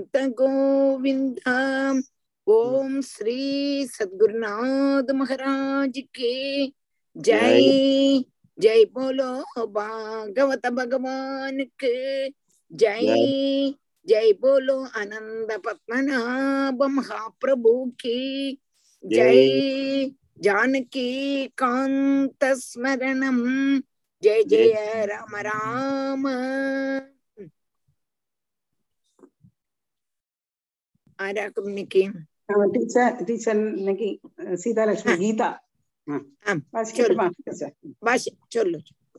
अनंत गोविंद। ओम श्री सद्गुरुनाथ महाराज के जय। जय बोलो भागवत भगवान के जय। जय बोलो आनंद पद्मनाभ महाप्रभु की जय। जानकी कांत स्मरणम जय जय राम राम। आरा कम्युनिकी ടീച്ചർ സീതാലക്ഷ്മി ഗീത ഭാഷ ചൊല്ലു.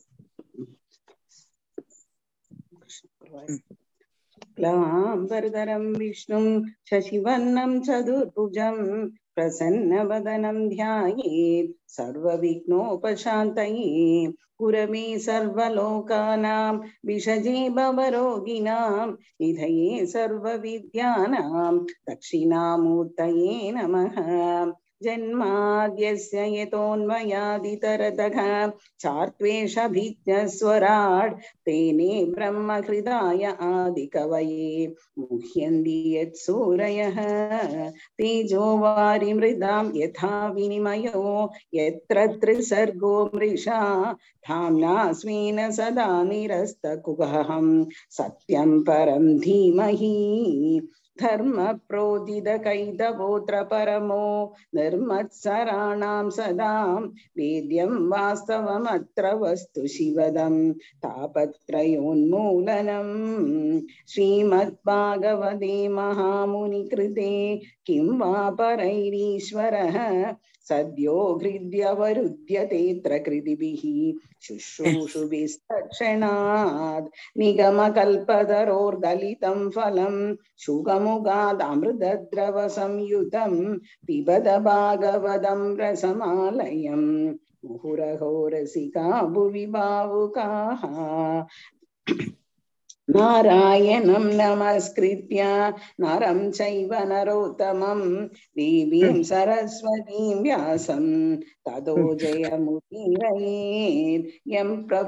ക്ലാംബരധരം വിഷ്ണും ശശിവർണം ചതുർഭുജം പ്രസന്നവദനം ധ്യായേത് സർവവിഘ്നോപശാന്തയേ ഗുരവേ സർവലോകാനാം വിഷജേ ഭവരോഗിണാം നിധയേ സർവവിദ്യാനാം ദക്ഷിണാമൂർത്തയേ നമഃ. ജന്മാദ്യസ്യ യതോന്മയാദിതരതഃ ചാർത്വേഷഭിജ്ഞസ്വരാട് തേനേ ബ്രഹ്മഹൃദായ ആദികവയേ മുഹ്യന്തി യത്സൂരയഃ തേജോ വാരിമൃതാം യഥാ വിനിമയോ യത്ര ത്രിസർഗോ മൃഷാ ധാമ്നാ സ്വേന സദാ നിരസ്തകുഹകം സത്യം പരം ധീമഹി. ധർമ്മ പ്രോദിത കൈതവോത്ര പരമോ നിർമത്സരാണാം സദാം വേദ്യം വാസ്തവമത്ര വസ്തു ശിവദം താപത്രയോന്മൂലനം. ശ്രീമദ്ഭാഗവതേ മഹാമുനികൃതേ കിം വാ പരൈരീശ്വരഃ സദ്യോ ഹൃദ്യവരുധ്യതേത്ര കൃതിഭിः ശുശ്രൂഷുഭിस्तക്ഷणात् നിഗമകൽപതരോർഗലിതം ഫലം ശുഗമുഖാദ് അമൃതദ്രവ സംയുതം പിബത ഭാഗവതം രസമാലയം മുഹുരഹോ രസികാ ഭുവി ഭാവുകാഃ. നാരായണം നമസ്കൃത്യ നരം ചൈവ നരോത്തമം ദേവീം സരസ്വതീം വ്യാസം തതോ ജയമുദീരയേത്. യം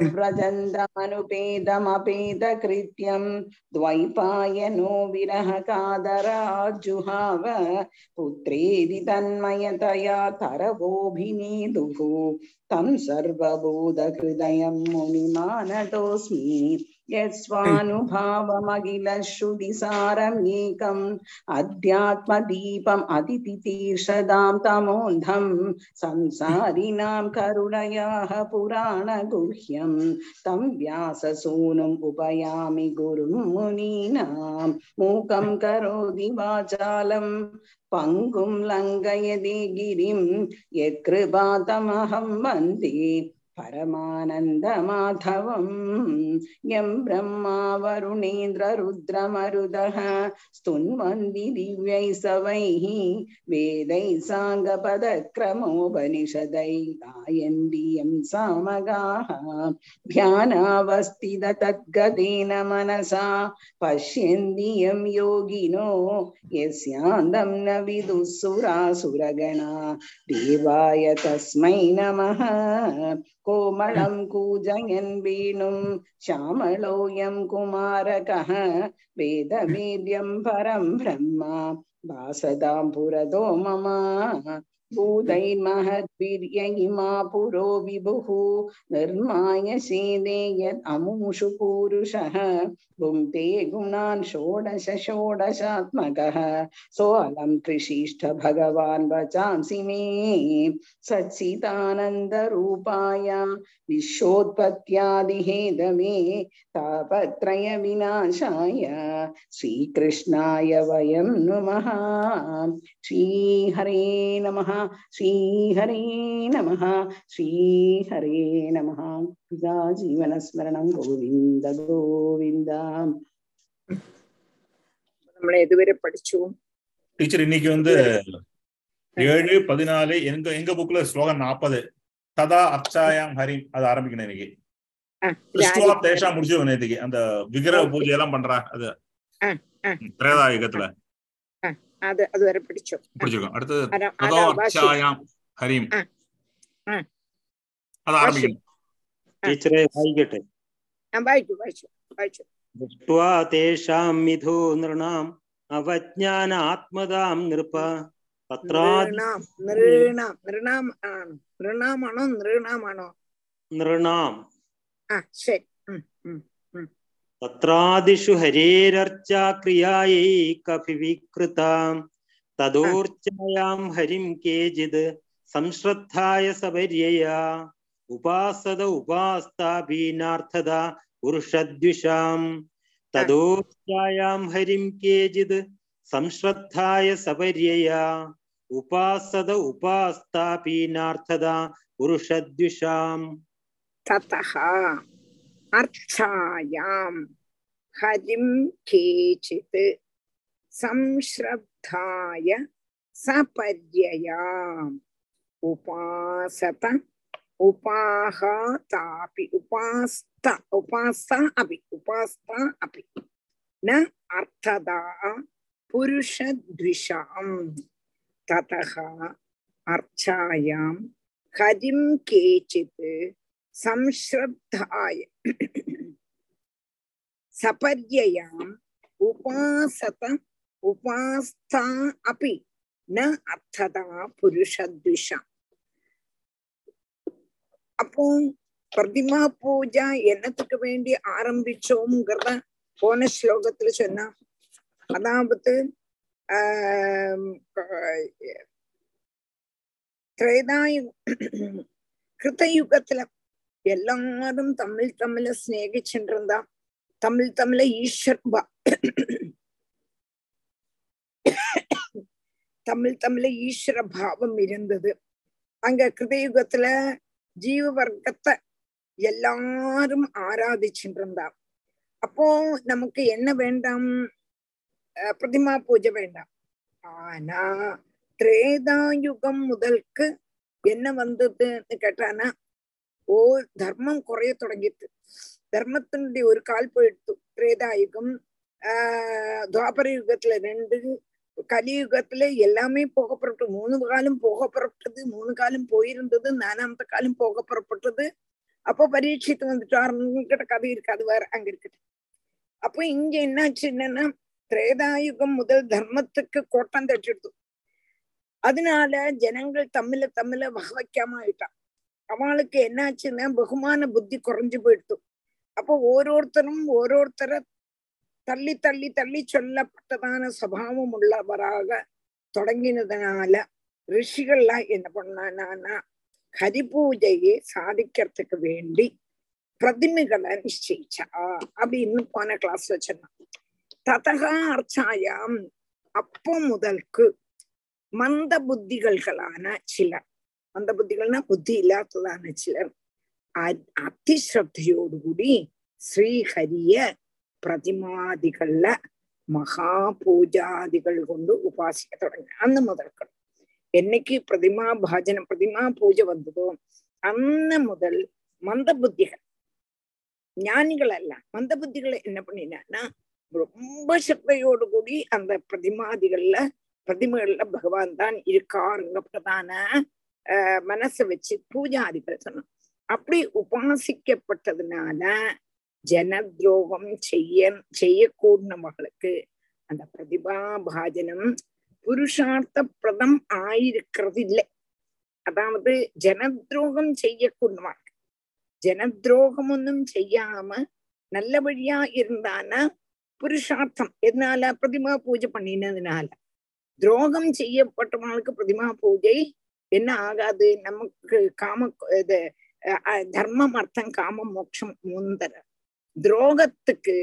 പ്രവ്രജന്തമനുപേതമപേതകൃത്യം ദ്വൈപായനോ വിരഹ കാതരാജുഹാവ പുത്രേതി തന്മയതയാ തരവോഭിനേദുഃ തം സർവബോധഹൃദയം മുനിമാനതോസ്മി. യസ്വാനുഭാവമഖിലശ്രുതിസാരം ഏകം അധ്യാത്മദീപം അതിതിതീർഷദാം തമോന്ധം സംസാരിണാം കരുണയാഃ പുരാണഗുഹ്യം തം വ്യാസസൂനും ഉപയാമി ഗുരും മുനീനാം. മൂകം കരോതി വാചാലം പങ്കും ലംഘയതി ഗിരിം യത്കൃപാതമഹം വന്ദേ പരമാനന്ദമാധവം. യം ബ്രഹ്മാ വരുണേന്ദ്ര രുദ്രമരുതഃ സ്തുന്വന്തി ദിവ്യൈസ്തവൈഃ വേദൈഃ സാംഗപദക്രമോപനിഷദൈഃ ഗായന്തി യം സാമഗാഃ. ധ്യാനാവസ്ഥിത തദ്ഗതേന മനസാ പശ്യന്തി യം യോഗിനോ യസ്യാന്തം ന വിദുഃ സുരാസുരഗണാ ദേവായ തസ്മൈ നമഃ. കോമളം കൂജയൻ വേണും ശ്യാമളോയം കുമാരകഃ വേദവേദ്യം പരം ബ്രഹ്മ വാസതാം പുരതോ മമ. ഭൂതൈർമഹദ്ഭിര്യയിമാ പുരോ വിഭുഃ നിർമായ ശേദേ യത് അമൂഷു പൂരുഷഃ ഭുങ്ക്തേ ഗുണാൻ ഷോഡശ ഷോഡശാത്മകഃ സോऽലം കൃഷീഷ്ട ഭഗവാൻ വചാംസി മേ സച്ചിദാനന്ദരൂപായ വിശ്വോത്പത്യാദിഹേതവേ താപത്രയ വിനാശായ ശ്രീകൃഷ്ണായ വയം നമഃ. ശ്രീഹരേ നമഃ. ശ്രീഹരേ നമഃ. ശ്രീഹരേ നമഃ. ജീവനസ്മരണം ഗോവിന്ദ ഗോവിന്ദ. നമ്മൾ ഏതുവരെ പഠിച്ചു ടീച്ചർ? இன்னைக்கு 7:14 எங்க புக்ல ஸ்லோகம் 40 ததா அர்ச்சாயாம் ஹரி அது ஆரம்பிக்கணும். இன்னைக்கு கிறிஸ்துவா தேஷா முடிச்சு நேற்றுக்கு அந்த விக்கிரக பூஜை எல்லாம் பண்றா அது திரேதாயுகத்துல அது வரை பிடிச்சிருக்கோம். அடுத்தது ததோ அர்ச்சாயாம் ஹரிம் അത് ആരംഭിക്കണം. ടീച്ചറെ വായിക്കട്ടെ. വായിച്ചു. ദൃഷ്ട്വാ തേഷാം മിഥോ നൃണാം അവജ്ഞാനാത്മതാം നൃപ നൃണാം നൃണാം നൃണാം ആണോ നൃണാമാണോ നൃണാമാണോ നൃണാം ശരി തത്രാദിഷു ഹരേരർച്ചാ ക്രിയായൈകഭിവികൃതാം തദോർച്ചായാം ഹരിം കേചിത് സംശ്രദ്ധായ സപര്യയാ ഉപാസത ഉപാസ്താപീനാർത്ഥത പുരുഷദ്വിഷാം തദോർച്ചായാം ഹരിം കേചിത് സംശ്രദ്ധായ സപര്യയാ ഉപാസത ഉപാസ്താപീനാർത്ഥത പുരുഷദ്വിഷാം തതഃ അർത്ഥായാം ഹരിം കേചിത് സംശ്രദ്ധായ സപര്യയാം ഉപാസത ഉപാഹതാപി ഉപാസ്ത അപി ന അർത്ഥദാ പുരുഷദ്വിഷാം തതഃ അർച്ചായാം ഹരിം കേചിത് സംശ്രദ്ധായ സപര്യയാം ഉപാസത ഉപാസ്ത അപി ന അർത്ഥദാ പുരുഷദ്വിഷാം. அப்போ பிரதிமா பூஜா என்னத்துக்கு வேண்டி ஆரம்பிச்சோம்ங்கிறத போன ஸ்லோகத்துல சொன்னா, அதாவது கிருத்தயுகத்துல எல்லாரும் தமிழ ஸ்நேகிச்சுட்டு இருந்தா. தமிழ ஈஸ்வர பாவம் இருந்தது. அங்க கிருதயுகத்துல ஜீவ வர்க்கத்தை எல்லாரும் ஆராதிச்சுட்டு இருந்தா. அப்போ நமக்கு என்ன வேண்டாம், பிரதிமா பூஜை வேண்டாம். ஆனா திரேதாயுகம் முதலுக்கு என்ன வந்ததுன்னு கேட்டானா, தர்மம் குறைய தொடங்கிட்டு, தர்மத்தினுடைய ஒரு கால் போயிடுத்து. திரேதாயுகம், துவாபர யுகத்துல 2, கலியுகத்துல எல்லாமே போக புறப்பட்டு 3 காலம் போக புறப்பட்டது, 3 காலம் போயிருந்தது, 4ஆமத்த காலம் போக புறப்பட்டது. அப்போ பரீட்சித்து வந்துட்டாருங்கிட்ட கதை இருக்கு, அது வேற அங்க இருக்குது. அப்போ இங்க என்னாச்சு, என்னன்னா திரேதாயுகம் முதல் தர்மத்துக்கு கோட்டம் தட்டிடுது. அதனால ஜனங்கள் தமிழ வக வைக்காம ஆயிட்டான். அவளுக்கு என்னாச்சுன்னா பகுமான புத்தி குறைஞ்சு போயிடுது. அப்போ ஓரோருத்தரை தள்ளி சொல்லப்பட்டதான சபாவம் உள்ளவராக தொடங்கினதுனால ரிஷிகள்லாம் என்ன பண்ணானா, ஹரிபூஜையை சாதிக்கிறதுக்கு வேண்டி பிரதிமைகளை நிச்சயிச்சா அப்படின்னு போன கிளாஸ்ல சொன்னான். ததகா அர்ச்சாயாம், அப்போ முதலுக்கு மந்த புத்திகளான சிலர், மந்த புத்திகள்னா புத்தி இல்லாததான சிலர் அதிஸ்ரத்தையோடுകൂടി ஸ்ரீஹரிய பிரதிமாதிகள்ல மகா பூஜாதிகள் கொண்டு உபாசிக்க தொடங்க. அന്ന് முதல் என்னைக்கு பிரதிமா பூஜை வந்ததோ அന്ന് முதல் மந்த புத்திகள், ஞானிகள் அல்ல, மந்த புத்திகளை என்ன பண்ணினா ரொம்ப சக்தியோடு கூடி அந்த பிரதிமைகள்ல பகவான் தான் இருக்காருங்க பிரதான மனசை வச்சு பூஜாதிகள் சொன்னோம். அப்படி உபாசிக்கப்பட்டதுனால ஜனத்ரோகம் செய்யக்கூடவர்களுக்கு அந்த பிரதிபா பாஜனம் புருஷார்த்த பிரதம் ஆயிருக்கிறது இல்லை. அதாவது ஜனத்ரோகம் செய்யக்கூடவர்கள், ஜனத்ரோகம் ஒன்னும் செய்யாம நல்ல வழியா இருந்தானா புருஷார்த்தம். எதனால? பிரதிமா பூஜை பண்ணினதுனால. துரோகம் செய்யப்பட்டவங்களுக்கு பிரதிமா பூஜை என்ன ஆகாது, நமக்கு இது தர்மம் அர்த்தம் காமம் மோட்சம் 3 தர. துரோகத்துக்கு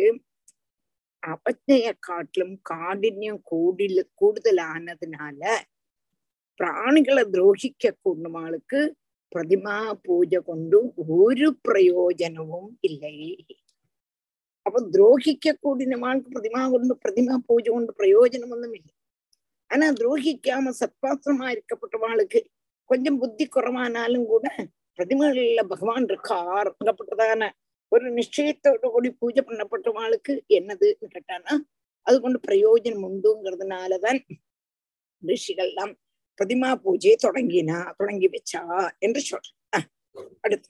அபஜ்ஞைய காட்டிலும் காடின்யம் கூடுதலானதுனால பிராணிகளை துரோகிக்க கூடவங்களுக்கு பிரதிமா பூஜை கொண்டு ஒரு பிரயோஜனமும் இல்லை. அப்ப துரோகிக்க கூடினவாளுக்கு பிரதிமா பூஜை கொண்டு பிரயோஜனம் ஒன்றும் இல்லை. ஆனா துரோகிக்காம சத்பாத்திரமா இருக்கப்பட்டவாளுக்கு கொஞ்சம் புத்தி குறைவானாலும் கூட பிரதிமைகள்ல பகவான் இருக்காருங்கப்பட்டதான ஒரு நிச்சயத்தோடு கூடி பூஜை பண்ணப்பட்டவாளுக்கு என்னதுன்னு கேட்டானா அது கொண்டு பிரயோஜனம் உண்டுங்கிறதுனாலதான் ரிஷிகள்லாம் பிரதிமா பூஜையை தொடங்கி வச்சா என்று சொல்றேன். அடுத்து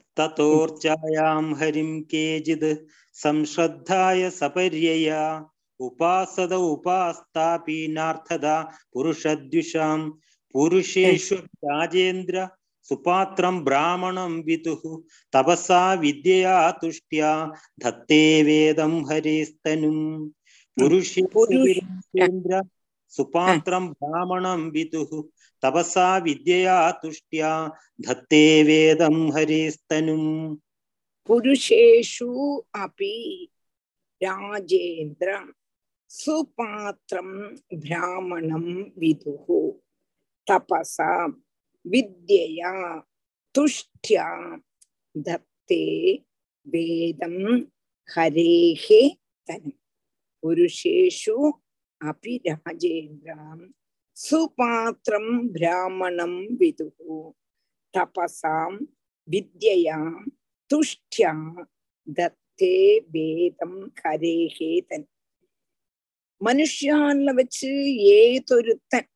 ததோர்ச்சாயாம் ஹரிம் கேஜித் சம்ஸ்ரத்தாய சபர்யயா உபாசத உபாஸ்தாபீனார்த்ததா புருஷத்விஷாம் புருஷேஷு ராஜேந்திர சுபாத்திரம் பிராமணம் விதுஹு தபசா வித்யா துஷ்ட்யா தத்தே வேதம் ஹரிஸ்தனும். புருஷேந்திர சுபாத்திரம் பிராமணம் விதுஹு தபசா வித்யா துஷ்ட்யா தத்தே வேதம் ஹரிஸ்தனும். புருஷேஷு அபி ராஜேந்திர சுபாத்திரம் பிராமணம் விதுஹு தபசா வித்யா துஷ்ட்யா தத்தே வேதம் ஹரேஹே தனும். புருஷேஷு அபி ராஜேந்திரம் சுபாத்திரம் பிராமணம் விதுஹு தபசாம் வித்யா துஷ்ட்யா தத்தே வேதம் ஹரேஹே தன். മനുഷ്യാനിൽ വെച്ച് ഏതൊരുത്തൻ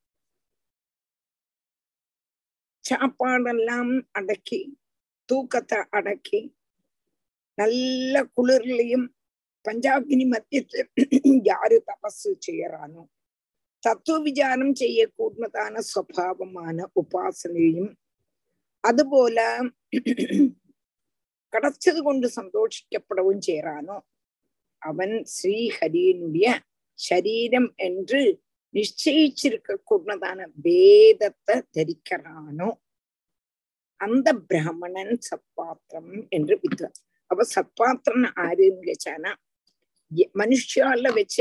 சாப்பாடெல்லாம் அடக்கி தூக்கத்தை அடக்கி நல்ல குளிர்லையும் பஞ்சாபினி மத்தியத்தில் யாரு தபசு செய்யறானோ தத்துவ விசாரம் செய்யக்கூடதான സ്വഭാവமான உபாசனையும் அதுபோல கிடைச்சது கொண்டு சந்தோஷிக்கப்படவும் செய்யறானோ அவன் ஸ்ரீஹரியினுடைய சரீரம் என்று நிச்சயிச்சிருக்க கூடதான வேதத்தை தரிக்கிறானோ அந்த பிராமணன் சத்பாத்திரம் என்று வித்வான். அப்ப சத்பாத்திரன் ஆருன்னு கேச்சானா மனுஷால வச்சே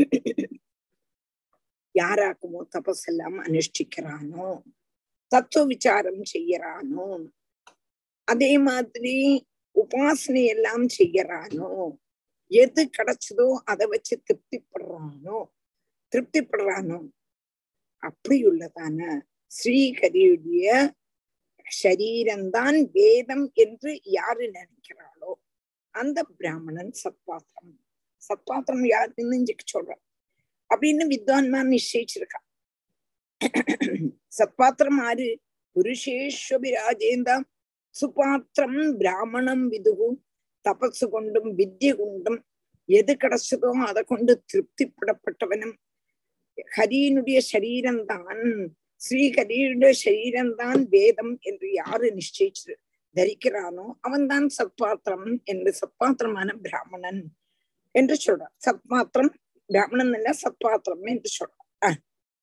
யாராக்குமோ தபஸெல்லாம் அனுஷ்டிக்கிறானோ தத்துவ விசாரம் செய்யறானோ அதே மாதிரி உபாசனை எல்லாம் செய்யறானோ எது கிடைச்சதோ அதை வச்சு திருப்திப்படுறானோ அப்படியுள்ளதான ஸ்ரீஹரியுடைய சரீரம்தான் வேதம் என்று யாரு நினைக்கிறாளோ அந்த பிராமணன் சத்பாத்திரம். சத்பாத்திரம் யாருன்னு சொல்ற அப்படின்னு வித்வான்மார் நிச்சயிச்சிருக்கா. சத்பாத்திரம் ஆறு? புருஷேஸ்வபிராஜேந்தா சுபாத்திரம் பிராமணம் விதுகு தபசு கொண்டும் வித்ய கொண்டும் எது கிடைச்சதோ அதை கொண்டு திருப்திப்படப்பட்டவனும் ஹரியினுடைய சரீரம்தான் ஸ்ரீஹரியுடைய சரீரம்தான் வேதம் என்று யாரு நிச்சயிச்சு தரிக்கிறானோ அவன் தான் சத்பாத்திரம் என்று சத்பாத்திரமான பிராமணன் என்று சொல்றான். சத்பாத்திரம் பிராமணன் அல்ல சத்பாத்திரம் என்று சொல்றான்.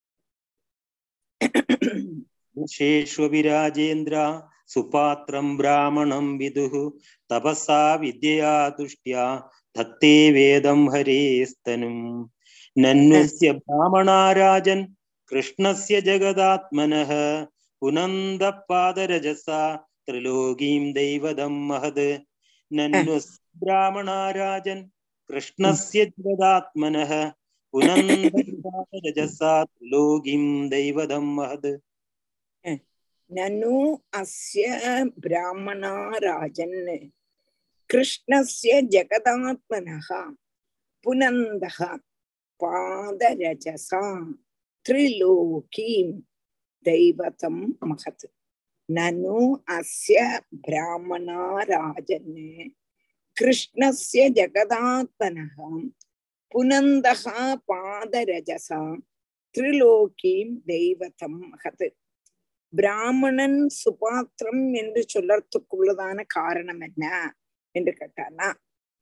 விராஜேந்திரா சுபாத்திரம் பிராமணம் விதுஹு தபசா வித்யா துஷ்ட்யா தத்தே வேதம் ஹரேஸ்தனும். நன்வஸ்ய பிராமணாராஜன் கிருஷ்ணஸ்ய ஜகதாத்மனः புனந்த பாதரஜசா த்ரிலோகீம் தெய்வதம் மஹத். நன்வஸ்ய பிராமணாராஜன் கிருஷ்ணஸ்ய ஜகதாத்மனः புனந்த பாதரஜசா த்ரிலோகீம் தெய்வதம் மஹத். நனு அஸ்ய பிராமணா ராஜன் கிருஷ்ணஸ்ய ஜகதாத்மனः புனந்தः பாதரஜசா த்ரிலோகீம் தெய்வதம் மஹத். நனு அஸ்ய பிராமணா ராஜன் கிருஷ்ணஸ்ய ஜகதாத்மனः புனந்தः பாதரஜசா த்ரிலோகீம் தெய்வதம் மஹத். பிராமணன் சுபாத்திரம் என்று சொல்லறதுக்குள்ளதான காரணம் என்ன என்று கேட்டானா,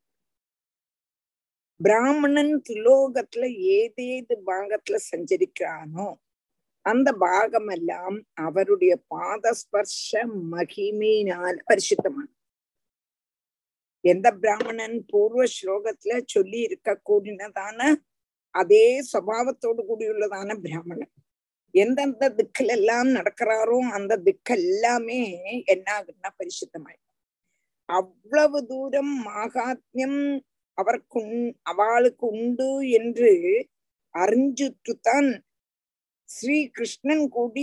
பிராமணன் திலோகத்துல ஏதேது பாகத்துல சஞ்சரிக்கிறானோ அந்த பாகமெல்லாம் அவருடைய பாதஸ்பர்ஷ மகிமையினால் பரிசுத்தமான. எந்த பிராமணன் பூர்வ ஸ்லோகத்துல சொல்லி இருக்க கூடினதான அதே சுபாவத்தோடு கூடியுள்ளதான பிராமணன் எந்தெந்த திக்கில் எல்லாம் நடக்கிறாரோ அந்த திக்கெல்லாமே என்ன ஆகுதுன்னா பரிசுத்தமாய். அவ்வளவு தூரம் மகாத்மியம் அவளுக்கு உண்டு என்று அறிஞ்சுட்டுத்தான் ஸ்ரீ கிருஷ்ணன் கூடி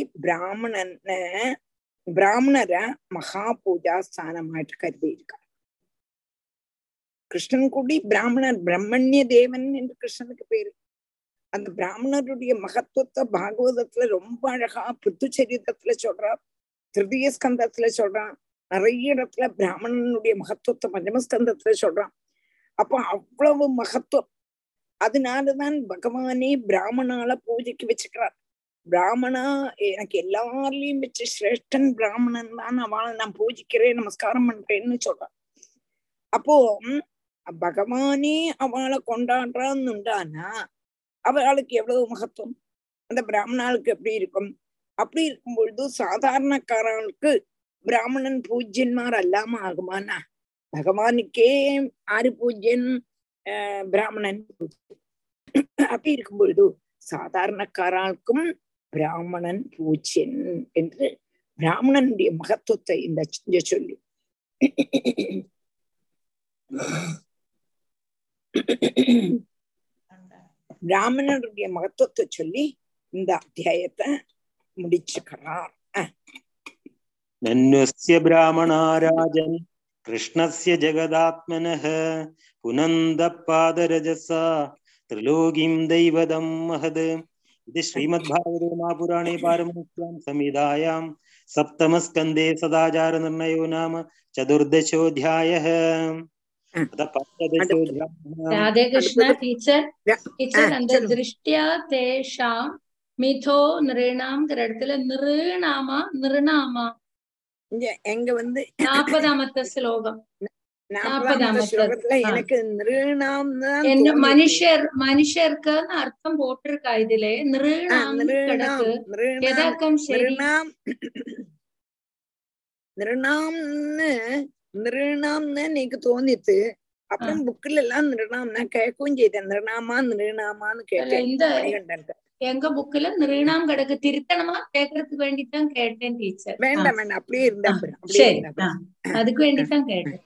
பிராமணரை மகா பூஜா ஸ்தானமாயிட்டு கருதி இருக்கார். கிருஷ்ணன் கூடி பிராமணர் பிரம்மண்ய தேவன் என்று கிருஷ்ணனுக்கு பேரு. அந்த பிராமணருடைய மகத்துவத்தை பாகவதத்துல ரொம்ப அழகா பிருத்துச்சரிதத்துல சொல்றார், திருதிய ஸ்கந்தத்துல சொல்றான், நிறைய இடத்துல பிராமணனுடைய மகத்துவத்தை பஞ்சமஸ்கந்தத்துல சொல்றான். அப்போ அவ்வளவு மகத்துவம் அதனாலதான் பகவானே பிராமணால பூஜைக்கு வச்சுக்கிறார். பிராமணா எனக்கு எல்லாரையும் வச்சு சிரேஷ்டன் பிராமணன் தான், அவளை நான் பூஜிக்கிறேன் நமஸ்காரம் பண்றேன்னு சொல்றான். அப்போ பகவானே அவளை கொண்டாடுறான்னுண்டானா அவளுக்கு எவ்வளவு மகத்துவம், அந்த பிராமணாளுக்கு எப்படி இருக்கும்? அப்படி இருக்கும் பொழுது சாதாரணக்காரனுக்கு பிராமணன் பூஜ்யன்மார் அல்லாம ஆகுமானா? பகவானுக்கே ஆறு பூஜ்யன், பிராமணன் பூஜ்யன். அப்படி இருக்கும் பொழுது சாதாரணக்காரனுக்கும் பிராமணன் பூஜ்யன் என்று பிராமணனுடைய மகத்துவத்தை இந்த சொல்லி பிராமணனுடைய மகத்துவத்தை சொல்லி இந்த அத்தியாயத்தை முடிச்சுக்கிறார். நன்வஸ்ய பிராமணாராஜன் கிருஷ்ணஸ்ய ஜகதாத்மனः புனந்த பாதரஜசா த்ரிலோகிம் தெய்வதம் மஹத். இது ஸ்ரீமத் பாகவதே மகாபுராணே பாரமஹ்யாம் சம்ஹிதாயாம் சப்தமஸ்கந்தே சதாச்சார நிர்ணயோ நாம சதுர்தசோऽध्यायः. ராதே கிருஷ்ணா. டீச்சர் அந்த திருஷ்டியா தேஷாம் மிதோ நிருணாம் இடத்துல நிருணாமா எங்க 40வது ஸ்லோகம். 40வது ஸ்லோகத்துல எனக்கு நிருணாம் மனுஷருக்கு அர்த்தம் போட்டிருக்கா இதுல. நிருணாம் கிடக்கு எதாக்கம் சரி. நிருணாம்னு எனக்கு தோணித்து. அப்புறம் புக்ல எல்லாம் நிருணாம்னா கேட்கவும் செய்தேன். நிருணாமான்னு கேட்டேன். எங்க புக்ல நிருணாம் கிடக்கு, திருத்தணமா கேட்கறதுக்கு வேண்டித்தான் கேட்டேன் டீச்சர். வேண்டாம் வேண்டாம், அப்படியே இருந்தா சரி, அதுக்கு வேண்டித்தான் கேட்டேன்.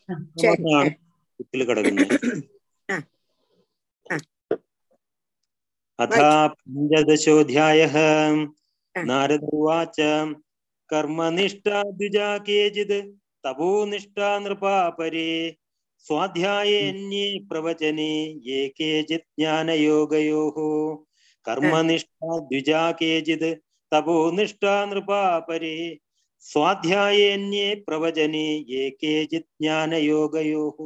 பஞ்சதசோऽध्यायः. நாரத உவாச்ச கர்மநிஷ்டா द्विजा केचित् तपोनिष्ठा नृपा परे स्वाध्यायेऽन्ये प्रवचने ये केचित् ज्ञानयोगयोः. कर्मनिष्ठा द्विजा केचित् तपोनिष्ठा नृपा परे स्वाध्यायेऽन्ये प्रवचने ये केचित् ज्ञानयोगयोः.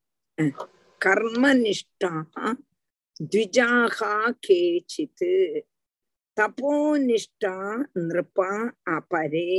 कर्मनिष्ठा द्विजाः केचित् तपोनिष्ठा नृपा अपरे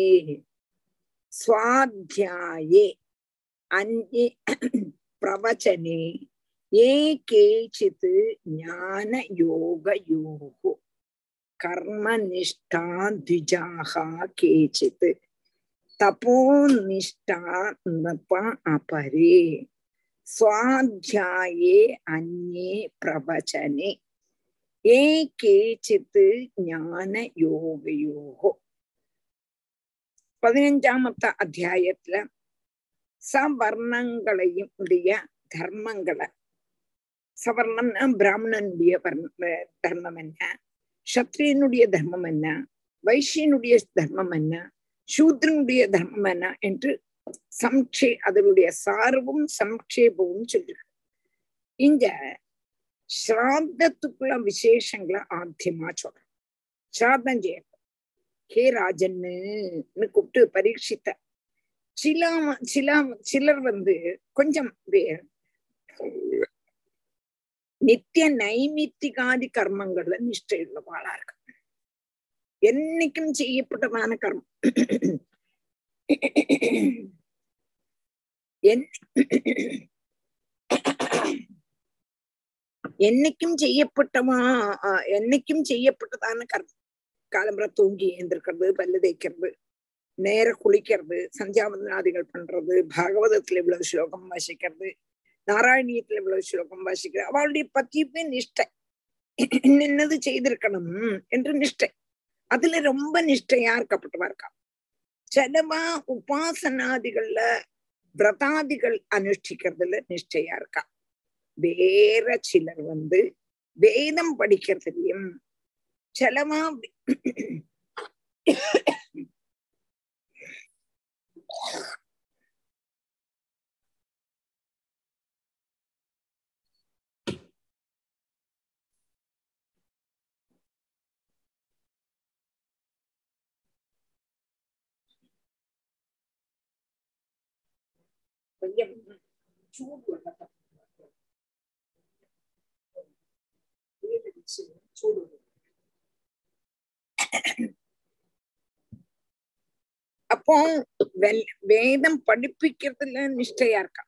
स्वाध्याये अन्ये प्रवचने ये केचित् ज्ञानयोगयोः. कर्मनिष्ठा द्विजाः केचित् तपोनिष्ठा नृपा अपरे स्वाध्याये अन्ये प्रवचने ये केचित् ज्ञानयोगयोः. 15வது அத்தியாயத்துல சவர்ணங்களையும் உடைய தர்மங்களை, சவர்ணம்னா பிராமணனுடைய தர்மம் என்ன, சத்திரியனுடைய தர்மம் என்ன, வைசியனுடைய தர்மம் என்ன, சூத்ரனுடைய தர்மம் என்ன என்று அதனுடைய சார்பும் சம்க்ஷேபமும் சொல்லிருக்கு. இந்த ஸ்ராத்தத்துக்குள்ள விசேஷங்களை ஆத்தியமா சொல்றோம். ஸ்ராத்தம் செய்ய ஹே ராஜன்னு கூப்பிட்டு பரீட்சித்த. சிலர் கொஞ்சம் நித்திய நைமித்திகாதி கர்மங்கள்ல நிஷ்டையுள்ளவாளா இருக்கு. என்னைக்கும் செய்யப்பட்டதான கர்மம், என்னைக்கும் செய்யப்பட்டதான கர்மம். காலம்புற தூங்கி எழுந்திருக்கிறது, பல்லு தேய்க்கிறது, நேர குளிக்கிறது, சந்தியாவந்தனாதிகள் பண்றது, பாகவதத்துல இவ்வளவு ஸ்லோகம் வாசிக்கிறது, நாராயணியத்துல இவ்வளவு ஸ்லோகம் வாசிக்கிறது, அவளுடைய பத்தியுமே நிஷ்டை. என்னது செய்திருக்கணும் என்று நிஷ்டை. அதுல ரொம்ப நிஷ்டையா இருக்கப்பட்டவா இருக்கா. சிலவா உபாசனாதிகள்ல விரதாதிகள் அனுஷ்டிக்கிறதுல நிஷ்டையா இருக்கா. வேற சிலர் வேதம் படிக்கிறதுலயும் சிலவா கொஞ்சம் சூடு சூடு. அப்போ வேதம் படிப்பிக்கிறதுல நிஷ்டையா இருக்கா.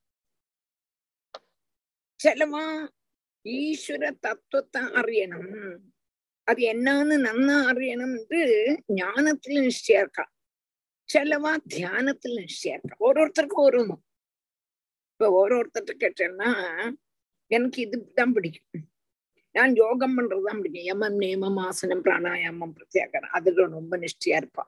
சிலவா ஈஸ்வர தத்துவத்தை அறியணும், அது என்னன்னு நன்னா அறியணும்னு ஞானத்துல நிஷ்டையா இருக்கா. சிலவா தியானத்துல நிஷ்டையா இருக்கா. ஒருத்தருக்கும் ஒருணும். இப்ப ஒருத்தர்கிட்ட கேட்டேன்னா எனக்கு இதுதான் பிடிக்கும், நான் யோகம் பண்றதுதான் பிடிக்கும், யமம் நியமம் ஆசனம் பிராணாயாமம் பிரத்யாகாரம் அதுல ரொம்ப நிஷ்டையா இருப்பான்.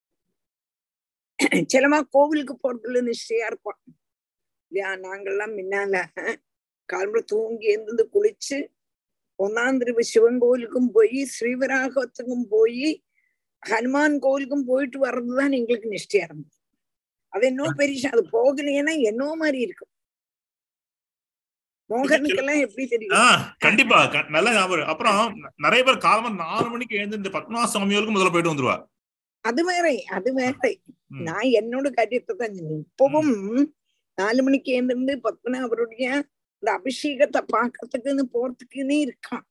சிலமா கோவிலுக்கு போறதுல நிஷ்டையா இருப்பான் இல்லையா. நாங்கெல்லாம் முன்னால காலம்புற தூங்கி எழுந்து குளிச்சு 1ஆம் திருவு சிவன் கோவிலுக்கும் போய் ஸ்ரீவராகத்துக்கும் போய் ஹனுமான் கோவிலுக்கும் போயிட்டு வர்றதுதான் எங்களுக்கு நிஷ்டையா இருந்தது. அது என்ன பெரிய அது போகலைன்னா என்னோ மாதிரி இருக்கும். மோகனுக்கெல்லாம் எப்படி தெரியும்? கண்டிப்பா நல்ல ஞாபகம். அப்புறம் நிறைய பேர் காலமா 4 மணிக்கு எழுந்து இந்த பத்மநாப சுவாமிகளுக்கு முதல்ல போயிட்டு வந்துருவா. அது வேற. நான் என்னோட காரியத்தை தான் இப்பவும் 4 மணிக்கு எழுந்திருந்து பத்மநாபருடைய இந்த அபிஷேகத்தை பாக்கிறதுக்குன்னு போறதுக்குன்னு இருக்கான்.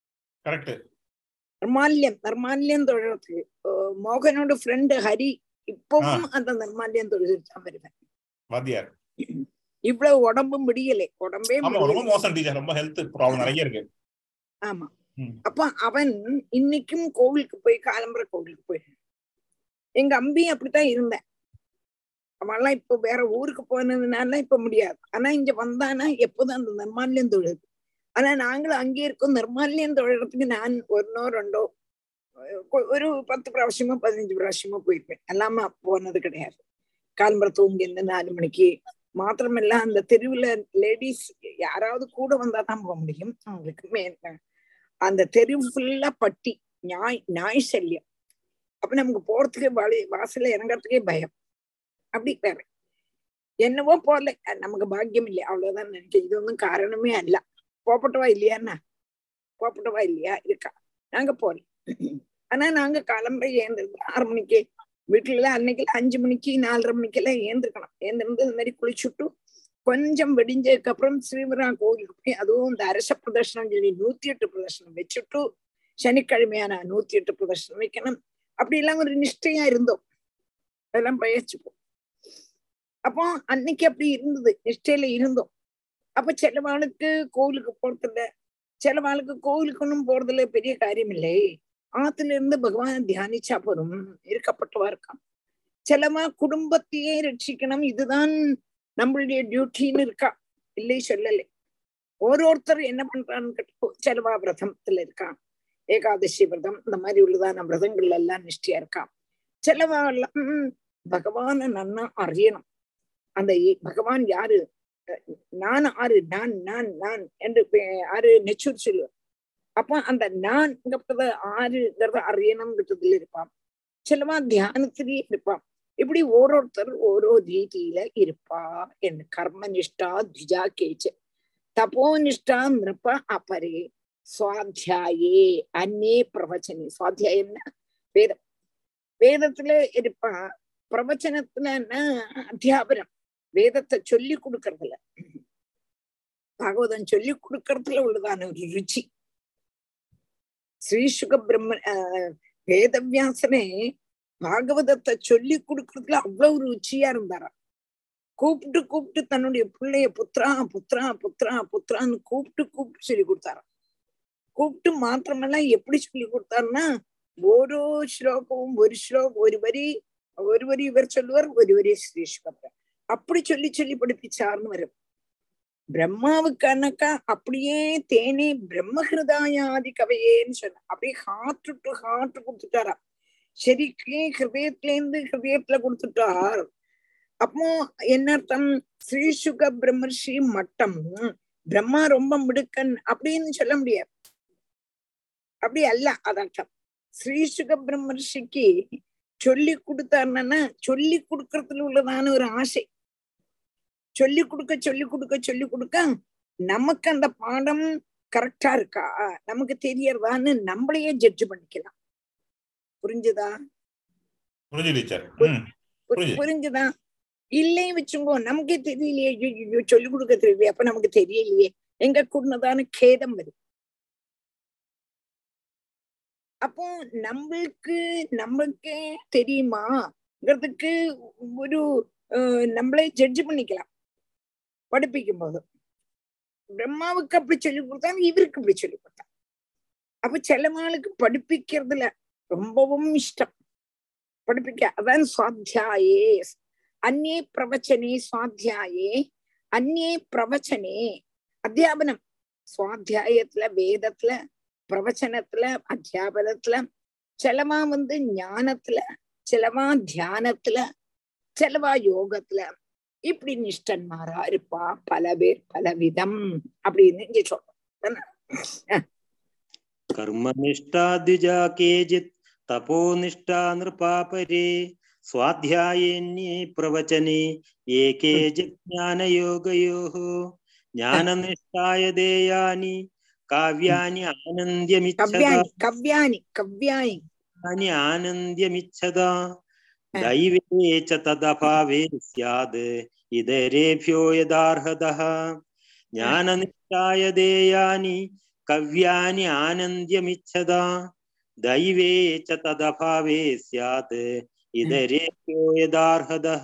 நிர்மால்யம் தொழறதுக்கு மோகனோட ஃப்ரெண்டு ஹரி இப்பவும் அந்த நிர்மால்யம் தொழுதுதான் வருவேன். இவ்வளவு உடம்பும் முடியலை, உடம்பே ஆமா. அப்ப அவன் இன்னைக்கும் கோவிலுக்கு போய் காலம்புற கோவிலுக்கு போய் எங்க அம்பி அப்படித்தான் இருந்தேன். அவன்லாம் இப்ப வேற ஊருக்கு போனதுனால இப்ப முடியாது. ஆனா இங்க வந்தானா எப்போதும் அந்த நிர்மால்யம் தொழுது. ஆனா நாங்களும் அங்கே இருக்கோம். நிர்மால்யம் தொழறதுக்கு நான் 1 2 ஒரு 10 பிராവശ്யமோ 15 பிராവശ്யமோ போயிருப்பேன். எல்லாம போனது கிடையாது. காலம்புற தூங்கி 4 மணிக்கு மாத்திரமில்ல அந்த தெருவுல லேடிஸ் யாராவது கூட வந்தாதான் போக முடியும். அவங்களுக்கு அந்த தெருவு ஃபுல்லா பட்டி நாய் சல்யம். அப்ப நமக்கு போறதுக்கே வாசல்ல இறங்கறதுக்கே பயம். அப்படி வேற என்னவோ போல நமக்கு பாக்கியம் இல்லையா, அவ்வளவுதான் நினைக்க. இது ஒன்றும் காரணமே அல்ல. போப்பட்டவா இல்லையா இருக்கா, நாங்க போல. ஆனா நாங்க கிளம்புற ஏந்திருந்து 6 மணிக்கு வீட்டுல அன்னைக்கு 5 மணிக்கு 4:30 மணிக்கெல்லாம் ஏந்திருக்கணும். ஏந்திருந்து இந்த மாதிரி குளிச்சுட்டு கொஞ்சம் வெடிஞ்சதுக்கு அப்புறம் ஸ்ரீவரா கோவிலுக்கு போய் அதுவும் இந்த அரச பிரதர்ஷனம் சொல்லி 108 பிரதர்ஷனம் வச்சுட்டு சனிக்கிழமையான 108 பிரதர்ஷனம் வைக்கணும். அப்படி எல்லாம் ஒரு நிஷ்டையா இருந்தோம். அதெல்லாம் பயிற்சிப்போம். அப்போ அன்னைக்கு அப்படி இருந்தது, நிஷ்டையில இருந்தோம். அப்ப சிலவாளுக்கு கோவிலுக்கு போறதில்ல, சிலவாளுக்கு கோவிலுக்கு ஒன்றும் போறதில்ல, பெரிய காரியம் இல்லை. ஆத்துல இருந்து பகவான தியானிச்சா போதும், இருக்கப்பட்டவா இருக்கான். சிலவா குடும்பத்தையே ரட்சிக்கணும், இதுதான் நம்மளுடைய டியூட்டின்னு இருக்கா. இல்லை சொல்லலை. ஒருத்தர் என்ன பண்றான்னு கேட்டோ, சிலவா விரதத்துல இருக்கான், ஏகாதசி விரதம் இந்த மாதிரி உள்ளதான விரதங்கள் எல்லாம் நிஷ்டையா இருக்கான். சிலவா எல்லாம் பகவான நன்னா அறியணும். அந்த பகவான் யாரு, நான் ஆறு, நான் என்று ஆறு நெச்சூர் சொல்லுவார். அப்ப அந்த நான்ங்கிறத ஆறுங்கிறத அறியணும்ங்கிறதுல இருப்பான். சிலவா தியானத்திலேயே இருப்பான். இப்படி ஒருத்தர் ஓரோ ரீதியில இருப்பா. என்று கர்மனிஷ்டா துஜா கேச்சு தபோனிஷ்டா நிருப்ப அப்பரே சுவாத்தியாயே அந்நே பிரவச்சனி. சுவாத்தியாயம்னா வேதம், வேதத்துல இருப்பா. பிரவச்சனத்துல அத்தியாபனம், வேதத்தை சொல்லி கொடுக்கறதுல, பாகவதம் சொல்லி கொடுக்கறதுல உள்ளதான ஒரு ருச்சி. ஸ்ரீசுக வேதவியாசனே பாகவதத்தை சொல்லி கொடுக்கறதுல அவ்வளவு ருச்சியா இருந்தாரா. கூப்பிட்டு தன்னுடைய பிள்ளைய புத்ரா புத்ரா புத்ரா புத்ரான்னு கூப்பிட்டு சொல்லி கொடுத்தாராம். கூப்பிட்டு மாத்திரமெல்லாம் எப்படி சொல்லி கொடுத்தாருன்னா, ஓரோ ஸ்லோகமும் ஒரு வரி இவர் சொல்லுவார், ஒரு வரி ஸ்ரீசுகர் அப்படி சொல்லி படிப்பிச்சார்னு வரும். பிரம்மாவுக்கு அப்படியே தேனே பிரம்மஹிருதாயாதி கவையேன்னு சொன்ன அப்படியே ஹார்ட் கொடுத்துட்டாரா. சரிக்கே ஹிருதயத்துல கொடுத்துட்டார். அப்போ என்ன அர்த்தம், ஸ்ரீசுக பிரம்மர்ஷி மட்டம் பிரம்மா ரொம்ப மிடுக்கன் அப்படின்னு சொல்ல முடியாது. அப்படி அல்ல அர்த்தம். ஸ்ரீசுக பிரம்மர்ஷிக்கு சொல்லி கொடுத்தாருன்னா, சொல்லி கொடுக்கறதுல உள்ளதான ஒரு ஆசை. சொல்லி கொடுக்க நமக்கு அந்த பாடம் கரெக்டா இருக்கா, நமக்கு தெரியறதான்னு நம்மளையே ஜட்ஜ் பண்ணிக்கலாம். புரிஞ்சுதா? புரிஞ்சுதா? இல்லையே வச்சுங்கோ, நமக்கே தெரியலையே, சொல்லி கொடுக்க தெரியலையே, அப்ப நமக்கு தெரியலையே, எங்க கூடதான கேதம் வரும். அப்போ நம்மளுக்கே தெரியுமாங்கிறதுக்கு ஒரு நம்மளே ஜட்ஜ் பண்ணிக்கலாம். படிப்பிக்கும் போது பிரம்மாவுக்கு அப்படி சொல்லி கொடுத்தாங்க, இவருக்கு அப்படி சொல்லி கொடுத்தாங்க. அப்ப சிலவாளுக்கு படிப்பிக்கிறதுல ரொம்பவும் இஷ்டம், படிப்பிக்க. அதான் சுவாத்தியாயே அந்நே பிரவச்சனே, சுவாத்தியாயே அந்நே பிரவச்சனே. அத்தியாபனம் சுவாத்தியாயத்துல, வேதத்துல, பிரவச்சனத்துல, அத்தியாபனத்துல, சிலவா ஞானத்துல, சிலவா தியானத்துல, சிலவா யோகத்துல. இப்படி நிஷ்டன்மாரா இருப்பா பல பேர் பலவிதம் அப்படின்னு இங்க சொல்றோம். கர்மநிஷ்டா த்விஜா கேஜித் தபோநிஷ்டா நிருபாபரே ஸ்வாத்யாயேன்யே பிரவச்சனே ஏ கேஜித் ஞானயோகயோः ஞானநிஷ்டாய தேயானி காவ்யானி ஆனந்தியமிச்சதா दैवे च तदभावे स्याद् इतरेभ्यो यदार्हतः ज्ञाननिष्ठाय देयानि कव्यानि आनन्द्यमिच्छदा दैवे च तदभावे स्यात् इतरेभ्यो यदार्हतः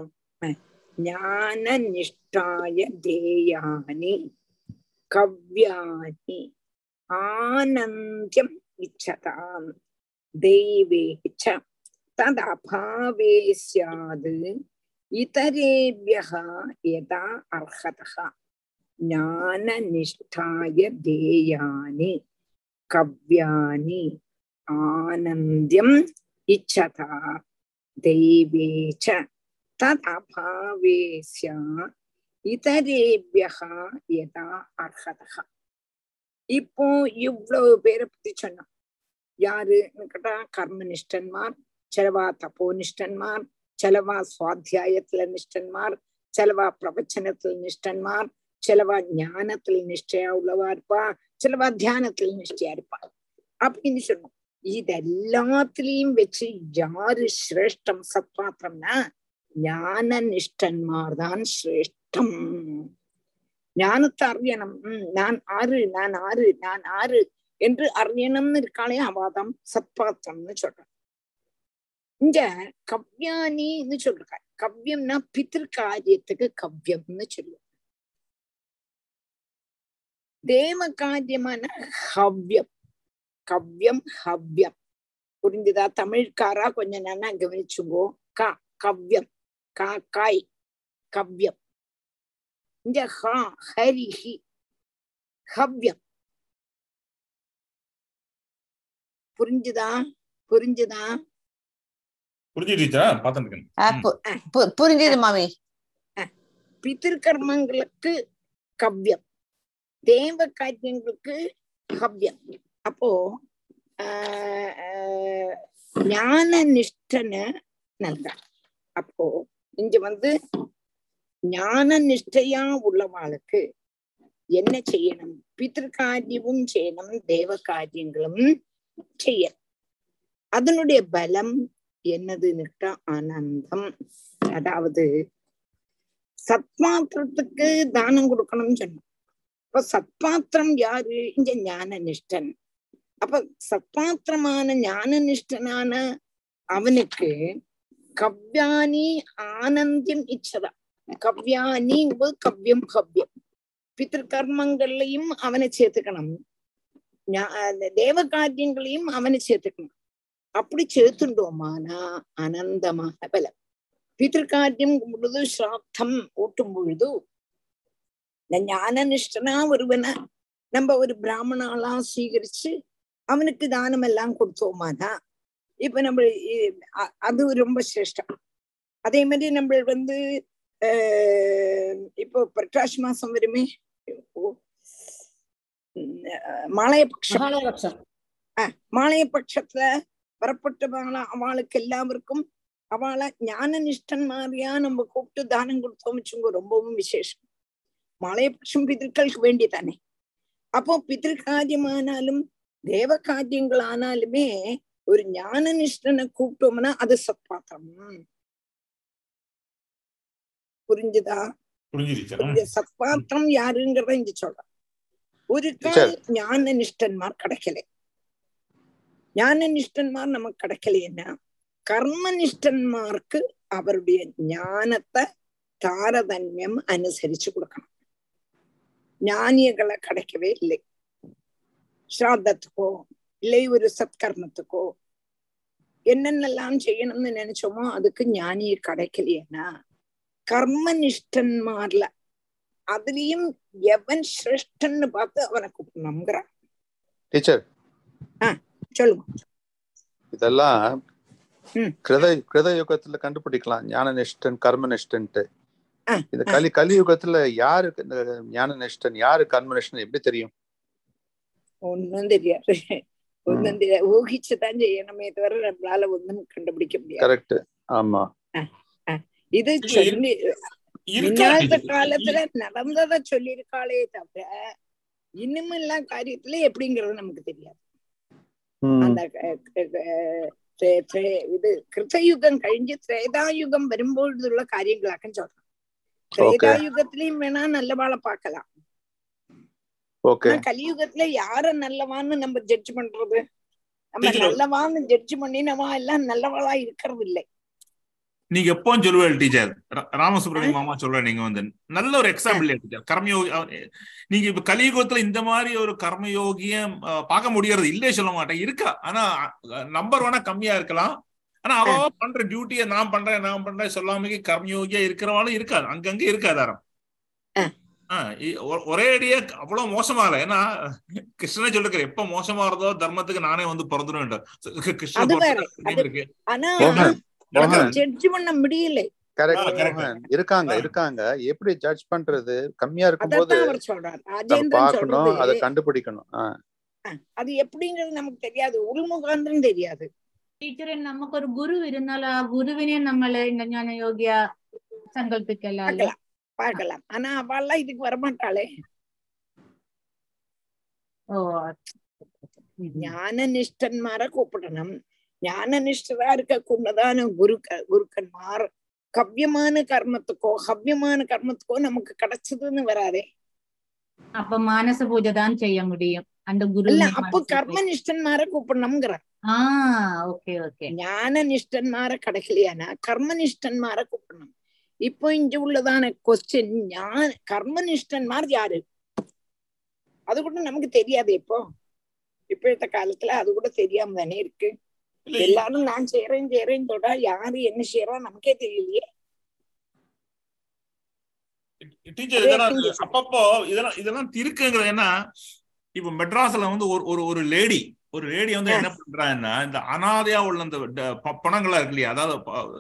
ज्ञाननिष्ठाय देयानि कव्यानि आनन्द्यम् इच्छताम् दैवे च तदभावे स्याद् इतरेभ्यः यदा अर्हतः ज्ञाननिष्ठाय देयानि कव्यानि आनन्द्यम् इच्छता दैवे च तदभावे स्यात् इतरेभ्यः यदा अर्हतः. இப்போ இவ்வளவு பேரை பத்தி சொன்னோம். யாருன்னு கேட்டா கர்மனிஷ்டன்மார், சிலவா தபோனிஷ்டன்மார், சிலவா சுவாத்தியாயத்துல நிஷ்டன்மார், சிலவா பிரவச்சனத்துல நிஷ்டன்மார், சிலவா ஞானத்துல நிஷ்டையா உள்ளவா இருப்பா, சிலவா தியானத்துல நிஷ்டையா இருப்பா அப்படின்னு சொன்னோம். இதெல்லாத்திலையும் வச்சு யாரு சிரேஷ்டம் சத்பாத்திரம்னா ஞான நிஷ்டன்மார் தான் சிரேஷ்டம். ஞானத்தை அறியணும். நான் ஆறு என்று அறியணும்னு இருக்காளே அவாதம் சத்பாத்திரம்னு சொல்றேன். இங்க கவ்யானின்னு சொல்றாங்க. கவ்யம்னா பித்ரு காரியத்துக்கு கவ்யம்னு சொல்லுவோம். தேவ காரியமான ஹவ்யம். கவ்யம் ஹவ்யம் புரிஞ்சுதா? தமிழ்காரா கொஞ்சம் நல்லா கவனிச்சுங்கோ. கவ்யம் காய் கவ்யம். இங்க ஹரிஹி ஹவ்யம். புரிஞ்சுதா? புரிஞ்சுது மாமி. பிதிர்கர்மங்களுக்கு கவ்யம், தேவ காரியங்களுக்கு கவ்யம். அப்போ ஞான நிஷ்டனை நல்க. அப்போ இங்க ஞான நிஷ்டையா உள்ளவாளுக்கு என்ன செய்யணும்? பிதிர்காரியமும் செய்யணும், தேவ காரியங்களும் செய்ய. அதனுடைய பலம் என்னதுன்னு ஆனந்தம். அதாவது சத்பாத்திரத்துக்கு தானம் கொடுக்கணும்னு சொன்னோம். அப்ப சத்பாத்திரம் யாரு? இங்க ஞான நிஷ்டன். அப்ப சத்பாத்திரமான ஞான நிஷ்டனான அவனுக்கு கவ்யானி ஆனந்தியம் இச்சதா. கவ்யானி கவ்யம் கவ்யம். பித்திருக்கர்மங்களையும் அவனை சேர்த்துக்கணும், தேவ காரியங்களையும் அவனை சேர்த்துக்கணும். அப்படி சேர்த்துட்டோமானா அனந்தமான பலம். பித்திருக்காரியம் பொழுது ஸ்ராத்தம் ஊட்டும் பொழுது ஞான நிஷ்டனா ஒருவனை நம்ம ஒரு பிராமணாலா சீகரிச்சு அவனுக்கு தானம் எல்லாம் கொடுத்தோமானா இப்ப நம்ம அது ரொம்ப சிரேஷ்டம். அதே மாதிரி நம்ம இப்போ பிரகாஷ் மாசம் வருமே, மாலைய பட்சத்துல வரப்பட்ட அவளுக்கு எல்லாருக்கும் அவளை ஞான நிஷ்டன் மாதிரியா நம்ம கூப்பிட்டு தானம் கொடுத்தோம் வச்சுங்க, ரொம்பவும் விசேஷம். மாலையபட்சம் பிதர்களுக்கு வேண்டிதானே. அப்போ பிதற்காரியமானாலும் தேவ காரியங்கள் ஆனாலுமே ஒரு ஞான நிஷ்டனை கூப்பிட்டோம்னா அது சத்பாத்திரம். புரிஞ்சுதா? சத்பாத்திரம் யாருங்கிறத இங்க சொல்ற. ஒரு கால் ஞான நிஷ்டன்மார் கிடைக்கல. ஞானநிஷ்டன்மார் நமக்கு கிடைக்கலைன்னா கர்மநிஷ்டன்மார்க்கு அவருடைய ஞானத்தை தாரதமியம் அனுசரிச்சு கொடுக்கணும். ஞானியங்களை கிடைக்கவே இல்லை. ஸ்ராத்தத்துக்கோ இல்லை ஒரு சத்கர்மத்துக்கோ என்னென்னலாம் செய்யணும்னு நினைச்சோமோ அதுக்கு ஞானிய கிடைக்கலையா கர்மநிஷ்டன்மார்ல அதுலயும் எவன் சிரேஷ்டன்னு பார்த்து அவனை கூப்பிடணுங்கிறான். டீச்சர் சொல்லுங்க. இதெல்லாம் கிருத யுகத்துல கண்டுபிடிக்கலாம், ஞானநிஷ்டன் கர்மநிஷ்டன்ட்டு. இந்த கலியுகத்துல யாரு ஞானநிஷ்டன் யாரு கர்மநிஷ்டன் எப்படி தெரியும்? ஒன்னும் தெரியாது. ஒன்னும் தெரியாது. ஊகிச்சுதான் செய்யணுமே தவிர நம்மளால ஒன்னும் கண்டுபிடிக்க முடியாது. கரெக்ட். ஆமா. இது சொல்லி முன்னாத்த காலத்துல நடந்ததை சொல்லியிருக்காளே தவிர இன்னும் எல்லாம் காரியத்துல எப்படிங்கிறது நமக்கு தெரியாது. அந்த இது கிருத்தயுகம் கழிஞ்சு திரேதாயுகம் வரும்பொழுதுள்ள காரியங்களாக்க சொல்றோம். திரேதாயுகத்திலயும் வேணா நல்லவாளை பார்க்கலாம். கலியுகத்துல யார நல்லவான்னு நம்ம ஜட்ஜ் பண்றது? நம்ம நல்லவான்னு ஜட்ஜ் பண்ணினவா எல்லாம் நல்லவாளா இருக்கிறது இல்லை. நீங்க எப்பவும் சொல்லுவேன் டீச்சர், ராமசுப்ரமணிய மாமா சொல்றேன், நீங்க வந்து நல்ல ஒரு எக்ஸாம்பிள் டீச்சர். கர்மயோகி நீங்க இப்ப கலியுகத்துல இந்த மாதிரி ஒரு கர்மயோகிய பார்க்க முடியறது இல்லையே சொல்ல மாட்டேன், இருக்கா. ஆனா நம்பர் வேணா கம்மியா இருக்கலாம். ஆனா அவ பண்ற டியூட்டியை நான் பண்றேன் சொல்லாம கர்மயோகியா இருக்கிறவாலும் இருக்காது, அங்கங்க இருக்காதாரம். ஒரே அடியா அவ்வளவு மோசமா இல்ல. ஏன்னா கிருஷ்ணனே சொல்லிருக்காரு, எப்ப மோசமா இருந்தோ தர்மத்துக்கு நானே வந்து பிறந்துடும். கிருஷ்ணன் இருக்கு இருக்காங்க. எப்படி ஜட்ஜ் பண்றது? கம்மியா இருக்கும்போது பார்க்கணும், அதை கண்டுபிடிக்கணும். அது எப்படிங்கிறது நமக்கு தெரியாது, உள்முகாந்திரம் தெரியாது. ടീച്ചറെ നമുക്കൊരു ഗുരു ഇരുന്നാൽ ആ ഗുരുവിനെ നമ്മള് ஞான யோகியா சங்கல்பிக்கலாம் பார்க்கலாம். ஆனா அவள்லாம் இதுக்கு வரமாட்டாளே. ஞானநிஷ்டன்மார கூப்பிடணும். ஞானநிஷ்டரா இருக்கக்கூடதான குருக்கன்மார் கவ்யமான கர்மத்துக்கோ நமக்கு கிடைச்சதுன்னு வராதே. அப்ப மானச பூஜை தான் செய்ய முடியும் அந்த குரு. அப்போ கர்மநிஷ்டன்மார கூப்பிடணும்ங்கிற. ஞானநிஷ்டன்மார கிடைக்கலையானா கர்மநிஷ்டன்மார கூப்பிடணும். இப்போ இங்க உள்ளதான கொஸ்டின், கர்மநிஷ்டன்மார் யாரு? அது கூட நமக்கு தெரியாது. இப்போத்த காலத்துல அது கூட தெரியாம தானே இருக்கு. எல்லாரும் நான் செய்யறேன் தொடா யாரு என்ன செய்யறா நமக்கே தெரியலையே. அப்பப்போ இதெல்லாம் இருக்குங்கிறது. ஏன்னா இப்ப மெட்ராஸ்ல வந்து ஒரு லேடி வந்து என்ன பண்றாங்கன்னா, இந்த அனாதையா உள்ள அந்த பணங்களா இருக்கு இல்லையா, அதாவது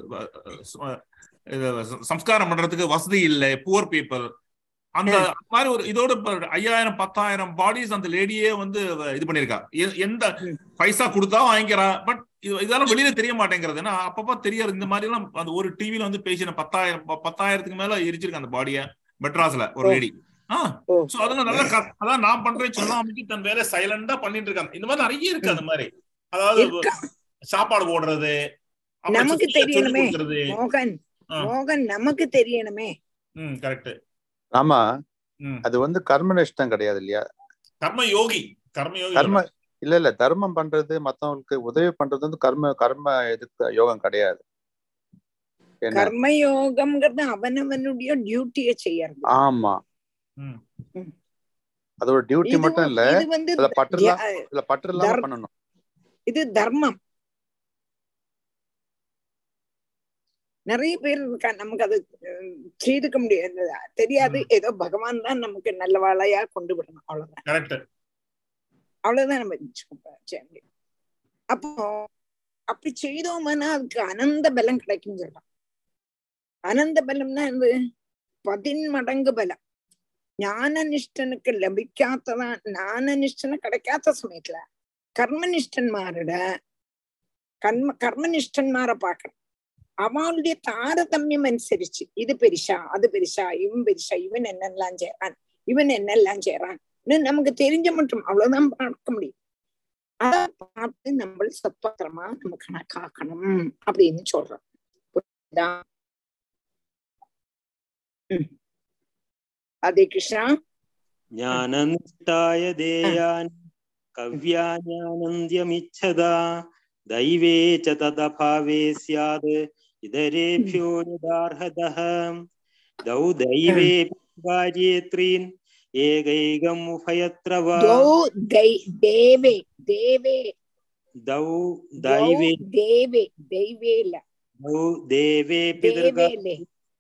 சம்ஸ்காரம் பண்றதுக்கு வசதி இல்லை, புவர் பீப்புள், அந்த மாதிரி ஒரு இதோட 5000-10,000 பாடிஸ் அந்த லேடியே வந்து இது பண்ணிருக்கா. எந்த பைசா கொடுத்தா வாங்கிக்கிறா. பட் இதெல்லாம் வெளியில தெரிய மாட்டேங்கிறது. ஏன்னா அப்பப்ப தெரியாது. இந்த மாதிரி எல்லாம் அந்த ஒரு டிவில வந்து பேசின 10,000க்கு மேல எரிச்சிருக்க அந்த பாடிய மெட்ராஸ்ல ஒரு லேடி. சோ அதெல்லாம் நல்ல அதான் நான் பண்றேன்னு சொல்லாம தன் வேலை சைலண்டா பண்ணிட்டு இருக்காங்க. இந்த மாதிரி நிறைய இருக்கு. அந்த மாதிரி அதாவது சாப்பாடு போடுறது நமக்கு தெரியணுமே. மோகன் நமக்கு தெரியணுமே. கரெக்ட். ஆமா, அது வந்து கர்மநிஷ்டம் கிடையாது இல்லையா? கர்மயோகி இல்ல தர்மம் பண்றது, மத்தவங்களுக்கு உதவி பண்றது வந்து கர்ம எதுக்கு யோகம் கிடையாது. கர்மயோகம்ங்கிறது அவனவனுடைய டியூட்டியை செய்யறது. ஆமா, அதோட டியூட்டி மட்டும் இல்ல, இதுல பற்று இல்லாம பண்ணணும். இது தர்மம். நிறைய பேர் இருக்கா, நமக்கு அது செய்துக்க முடியாது, தெரியாது. ஏதோ பகவான் தான் நமக்கு நல்ல வாழையா கொண்டு விடணும், அவ்வளவுதான். அவ்வளவுதான் நம்ம செய்ய முடியும். அப்போ அப்படி செய்தோம்னா அதுக்கு அனந்த பலம் கிடைக்கும் சொல்லலாம். அனந்த பலம்னா 10 மடங்கு பலம். ஞானநிஷ்டனுக்கு லபிக்காத்ததான், ஞானநிஷ்டனு கிடைக்காத சமயத்துல கர்மநிஷ்டன்மாரோட கர்மநிஷ்டன்மாரை பார்க்கணும். அவளுடைய தாரதமியம் அனுசரிச்சு இது பெருசா அது பெருசா, இவன் பெருசா, இவன் என்னெல்லாம் செய்யறான் நமக்கு தெரிஞ்ச மட்டும் அவ்வளவுதான் பார்க்க முடியும். அத பார்த்து நம்ம சத்பத்திரமா நம்ம கணக்காக்கணும் அப்படின்னு சொல்றோம். அதே கிருஷ்ணா. ஞானநிஷ்டாய தேயானி कव्यान्यानन्द्यमिच्छदा दैवे च तदभावे स्यात् इतरेभ्यो यदार्हतः दौ दैवे कार्ये त्रीन् एकैकम् उभयत्र वा देवे देवे दौ दैवे देवे देवेल दौ देवे देवेले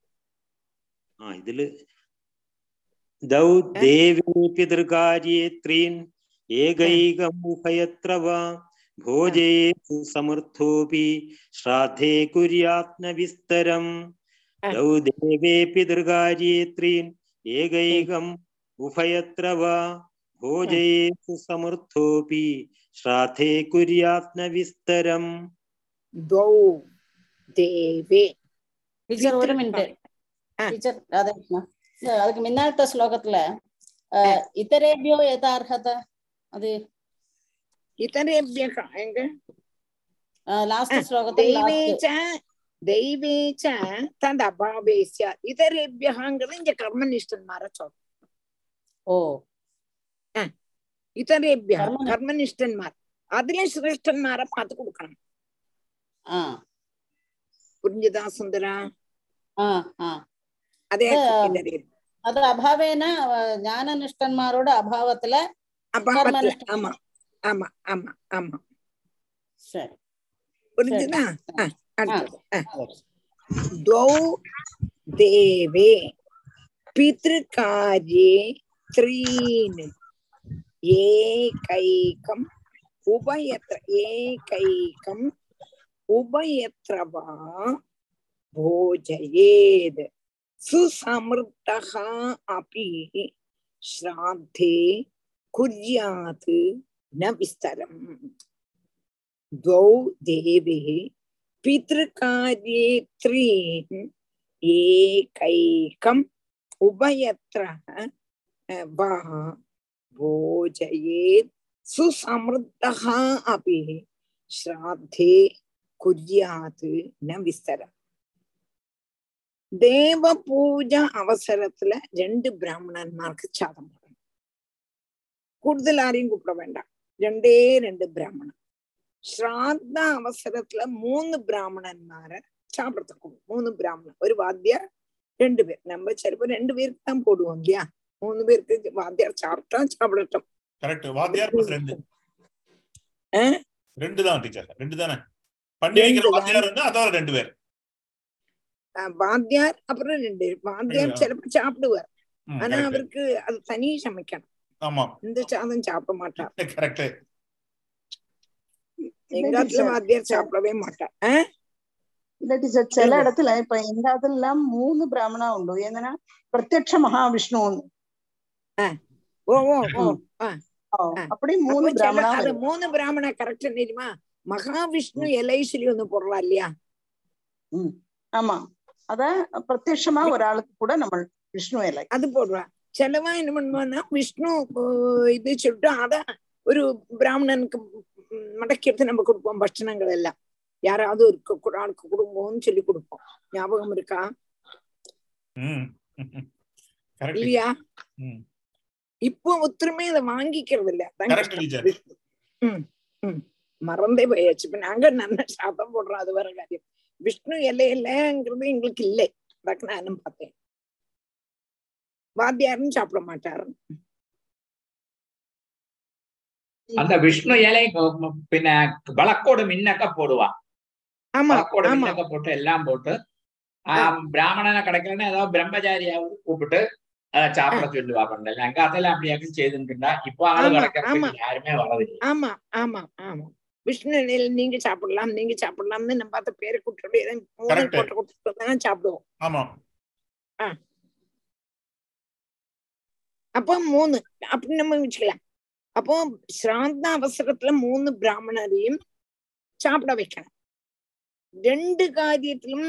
ഇതില് दौ देवे पितृकार्ये त्रीन् एकैकम् उभयत्र वा भोजयेषु समर्थोऽपि श्राद्धे कुर्यात् न विस्तरम् दौ देवे पितृकार्ये त्रीन् एकैकम् उभयत्र वा भोजयेषु समर्थोऽपि श्राद्धे कुर्यात् न विस्तरम् द्वौ देवे டீச்சர் ஒரு மினிட் டீச்சர் ராதாகிருஷ்ணா அதுக்கு முன்னாடி ஸ்லோகத்துல இதரேபியோ யதார்ஹத அது இதரேபியக எங்க லாஸ்ட் ஸ்லோகத்துல தெய்வேச்ச தத் அபாவேஸ்ய இதரேபியங்கிறது இங்க கர்மனிஷ்டன்மார சொல்றோம். ஓ இதரேபிய கர்மனிஷ்டன்மார் அதுல சிரேஷ்டன்மார பார்த்து கொடுக்கணும். புரிஞ்சுதா சுந்தரா? அதே அது அபாவேன ஞானனிஷ்டன்மாரோட அபாவத்துல ஆமா ஆமா ஆமா ஆமா சரி புரிஞ்சுதா? द्वौ देवे पितृकार्ये त्रीन् एकैकम् उभयत्र वा भोजयेत् सुसमृद्धः अपि श्राद्धे कुर्यात् न विस्तरम्. द्वौ देवे पितृकार्ये त्रीन् एकैकम् उभयत्र वा भोजयेत् सुसमृद्धः अपि श्राद्धे कुर्यात् न विस्तरम्. தேவ பூஜை அவசரத்துல 2 பிராமணன்மாருக்கு சாதம் போடணும். கூடுதல் யாரையும் கூப்பிட வேண்டாம், 2 பிராமணன். ஸ்ராத்த அவசரத்துல 3 பிராமணன்மார சாப்பிடறதுக்கு 3 பிராமணன், ஒரு வாத்தியார் 2 பேர். நம்ம சிலப்போ 2 பேருக்கு தான் போடுவோம் இல்லையா? 3 பேருக்கு வாத்தியார் சாப்பிடட்டும். கரெக்ட். வாத்தியார் + 2 தான் டீச்சர். 2 தானே பண்ணி வைக்கிற வாத்தியார் வந்து அதோட 2 பேர். வாத்தியார் அப்புறம் 2 வாத்தியார் சிலப்போ சாப்பிடுவார், ஆனா அவருக்கு அது தனி சமைக்கணும். ஆமா, இந்த சாதம் சாப்பிட மாட்டார். கரெக்ட். எங்க இடத்துல வாத்தியார் சாப்பிடவே மாட்டார். இல்ல டீச்சர், சில இடத்துல இப்ப எங்க அதுல 3 பிராமணா உண்டு. என்னன்னா பிரத்யக்ஷ மகாவிஷ்ணு ஒண்ணு. அப்படி 3 பிராமணா. அது 3 பிராமணா கரெக்ட் தெரியுமா? மகாவிஷ்ணு எல்ஐசிலி ஒண்ணு போடுறா இல்லையா? ஆமா, அத பிரத்யட்சமா ஒரு ஆளுக்கு கூட நம்ம விஷ்ணு இலை அது போடுறா. சிலவா என்ன பண்ணுவான்னா விஷ்ணு இது சொல்லிட்டு அத ஒரு பிராமணனுக்கு மடக்கி எடுத்து நம்ம கொடுப்போம். பட்சணங்கள் எல்லாம் யாராவது ஒரு ஆளுக்கு கொடுங்கன்னு சொல்லி கொடுப்போம். ஞாபகம் இருக்கா இல்லையா? இப்போ ஒத்துருமே அதை வாங்கிக்கிறது இல்ல. மறந்தே போயாச்சு. இப்ப நாங்க நல்ல சாதம் போடுறோம், அது வேற காரியம். விஷ்ணு இலையிலங்கிறது எங்களுக்கு இல்லை. அதான் நானும் பார்த்தேன். வாத்தியாரும் சாப்பிட மாட்டாரு. அந்த விஷ்ணு இலை பின்ன வழக்கோடு மின்னக்க போடுவான். வழக்கோடு மின்னக்க போட்டு எல்லாம் போட்டு பிராமணனை கிடைக்கலன்னா ஏதாவது பிரம்மச்சாரியாவது கூப்பிட்டு சாப்பிட சொல்லுவா. பண்ணல அங்க அதெல்லாம் அப்படியாக்கு செய்துட்டுண்டா. இப்போ ஆளு கிடைக்க யாருமே வரதில்லை. ஆமா ஆமா ஆமா, விஷ்ணு இலையில நீங்க சாப்பிடலாம்னு நம்ம பார்த்த பேரை கூப்பிட்டு சாப்பிடுவோம். அப்போ 3 அப்படி நம்ம வச்சுக்கலாம். அப்போ ஸ்ராத்த அவசரத்துல 3 பிராமணரையும் சாப்பிட வைக்கணும். 2 காரியத்திலும்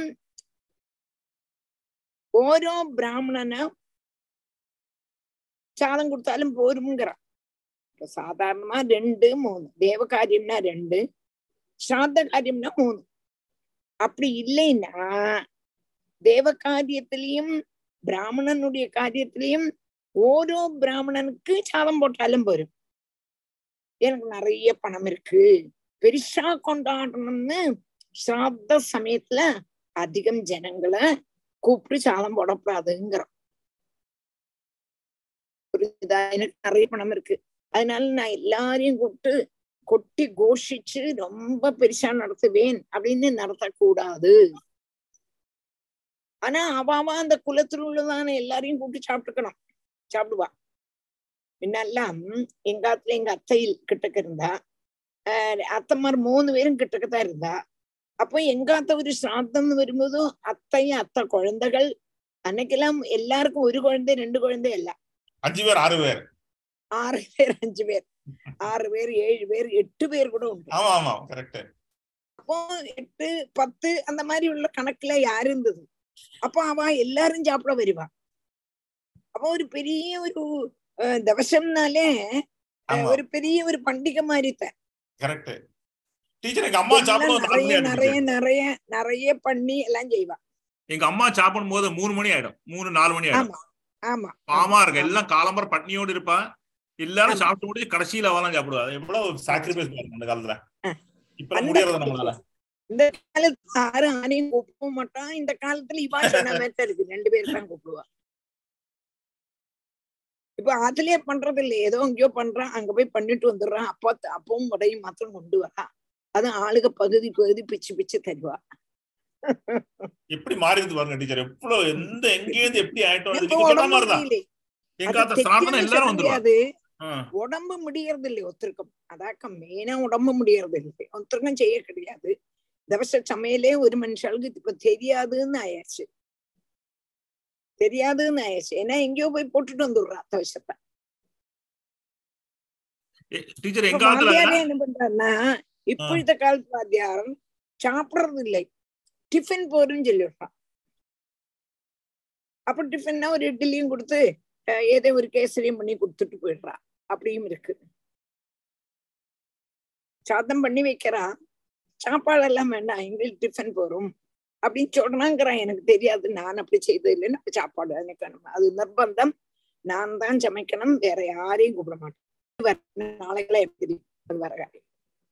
ஓரோ பிராமணனை சாதம் கொடுத்தாலும் போருங்கிறான். சாதாரணமா 2, 3 தேவ காரியம்னா 2, ஸ்ராத்த காரியம்னா 3. அப்படி இல்லைன்னா தேவ காரியத்திலையும் பிராமணனுடைய காரியத்திலையும் ஓரோ பிராமணனுக்கு சாதம் போட்டாலும் போரும். எனக்கு நிறைய பணம் இருக்கு, பெருசா கொண்டாடணும்னு ஸ்ராத்த சமயத்துல அதிகம் ஜனங்களை கூப்பிட்டு சாதம் போடக்கூடாதுங்கிறோம். புரியுதா? எனக்கு நிறைய பணம் இருக்கு, அதனால நான் எல்லாரையும் கூப்பிட்டு கொட்டி கோஷிச்சு ரொம்ப பெருசா நடத்துவேன் அப்படின்னு நடத்தக்கூடாது. ஆனா அவாவா அந்த குலத்துல உள்ளதான எல்லாரையும் கூப்பிட்டு சாப்பிடுவா. முன்னெல்லாம் எங்க ஆத்துல எங்க அத்தை கிட்டக்க இருந்தா, அத்தைமார் 3 பேரும் கிட்டக்கத்தான் இருந்தா. அப்போ எங்க அத்தை ஒரு சிராத்தம்னு வரும்போதும் அத்தையும் அத்தை குழந்தைகள், அன்னைக்கெல்லாம் எல்லாருக்கும் 1 குழந்தை 2 குழந்தை எல்லாம் 5 பேர் 6 பேர் 6 பேர் 5 பேர் 6 பேர் 7 பேர் 8 பேர் கூட உண்டு. அப்போ 8 10 அந்த மாதிரி உள்ள கணக்குல யாரு இருந்தது. அப்போ அவ எல்லாரும் சாப்பிட வருவா. அப்போ ஒரு பெரிய ஒரு தவசம்னாலே ஒரு பெரிய ஒரு பண்டிகை மாதிரி தான். நிறைய நிறைய நிறைய நிறைய பண்ணி எல்லாம் செய்வா. எங்க அம்மா சாப்பிடும் போது 3 மணி ஆயிடும், 3-4 மணி ஆயிடும். ஆமா இருக்கு, எல்லாம் காலம்பர பட்னியோடு இருப்பா. எல்லாரும் சாப்பிட்டு முடிச்சு கடைசியில அவெல்லாம் சாப்பிடுவா. எவ்வளவு சாக்ரிஃபைஸ் பாருங்க அந்த காலத்துல. இப்ப முடியறது நம்மளால. இந்த காலத்துல யாரும் ஆரையும் கூப்பிட மாட்டான். இந்த காலத்துல இவா சொன்ன மாதிரி இருக்கு, 2 பேர் தான் கூப்பிடுவா. இப்ப அதுலயே பண்றது இல்லை, ஏதோ எங்கேயோ பண்றான், அங்க போய் பண்ணிட்டு வந்துடுறான். அப்பவும் உடையும் மாத்திரம் கொண்டு வரா. அது ஆளுக பகுதி பிச்சு பிச்சு தருவா. எப்படி மாறிடுது பாருங்க டீச்சர். எவ்வளவு எந்த எங்கேயிருந்து எப்படி ஆயிட்டோம். உடம்பு முடியறது இல்லை ஒருத்தருக்கும். அதாக்கம் மெயினா உடம்பு முடியறது இல்லை, ஒருத்தருக்கும் செய்ய கிடையாது. தவச சமையலே ஒரு மனுஷாளுக்கு இப்ப தெரியாதுன்னு ஆயாச்சு. ஏன்னா எங்கேயோ போய் போட்டுட்டு வந்துடுறா தவசத்தை. என்ன பண்றாருன்னா, இப்பொழுத்த காலத்து வாத்தியாரம் சாப்பிடுறது இல்லை, டிஃபன் போருன்னு சொல்லிடுறான். அப்ப டிஃபன்னா ஒரு இட்லியும் கொடுத்து ஏதோ ஒரு கேசரியும் பண்ணி கொடுத்துட்டு போயிடுறா. அப்படியும் இருக்கு. சாதம் பண்ணி வைக்கிறா, சாப்பாடு எல்லாம் வேண்டாம், எங்களுக்கு டிஃபன் போறோம் அப்படின்னு சொல்றாங்கிறான். எனக்கு தெரியாது, நான் அப்படி செய்தது இல்லைன்னு. சாப்பாடு எனக்கு அது நிர்பந்தம், நான் தான் சமைக்கணும், வேற யாரையும் கூப்பிட மாட்டேன். நாளைக்கெல்லாம் எப்படி அது வர காரியம்.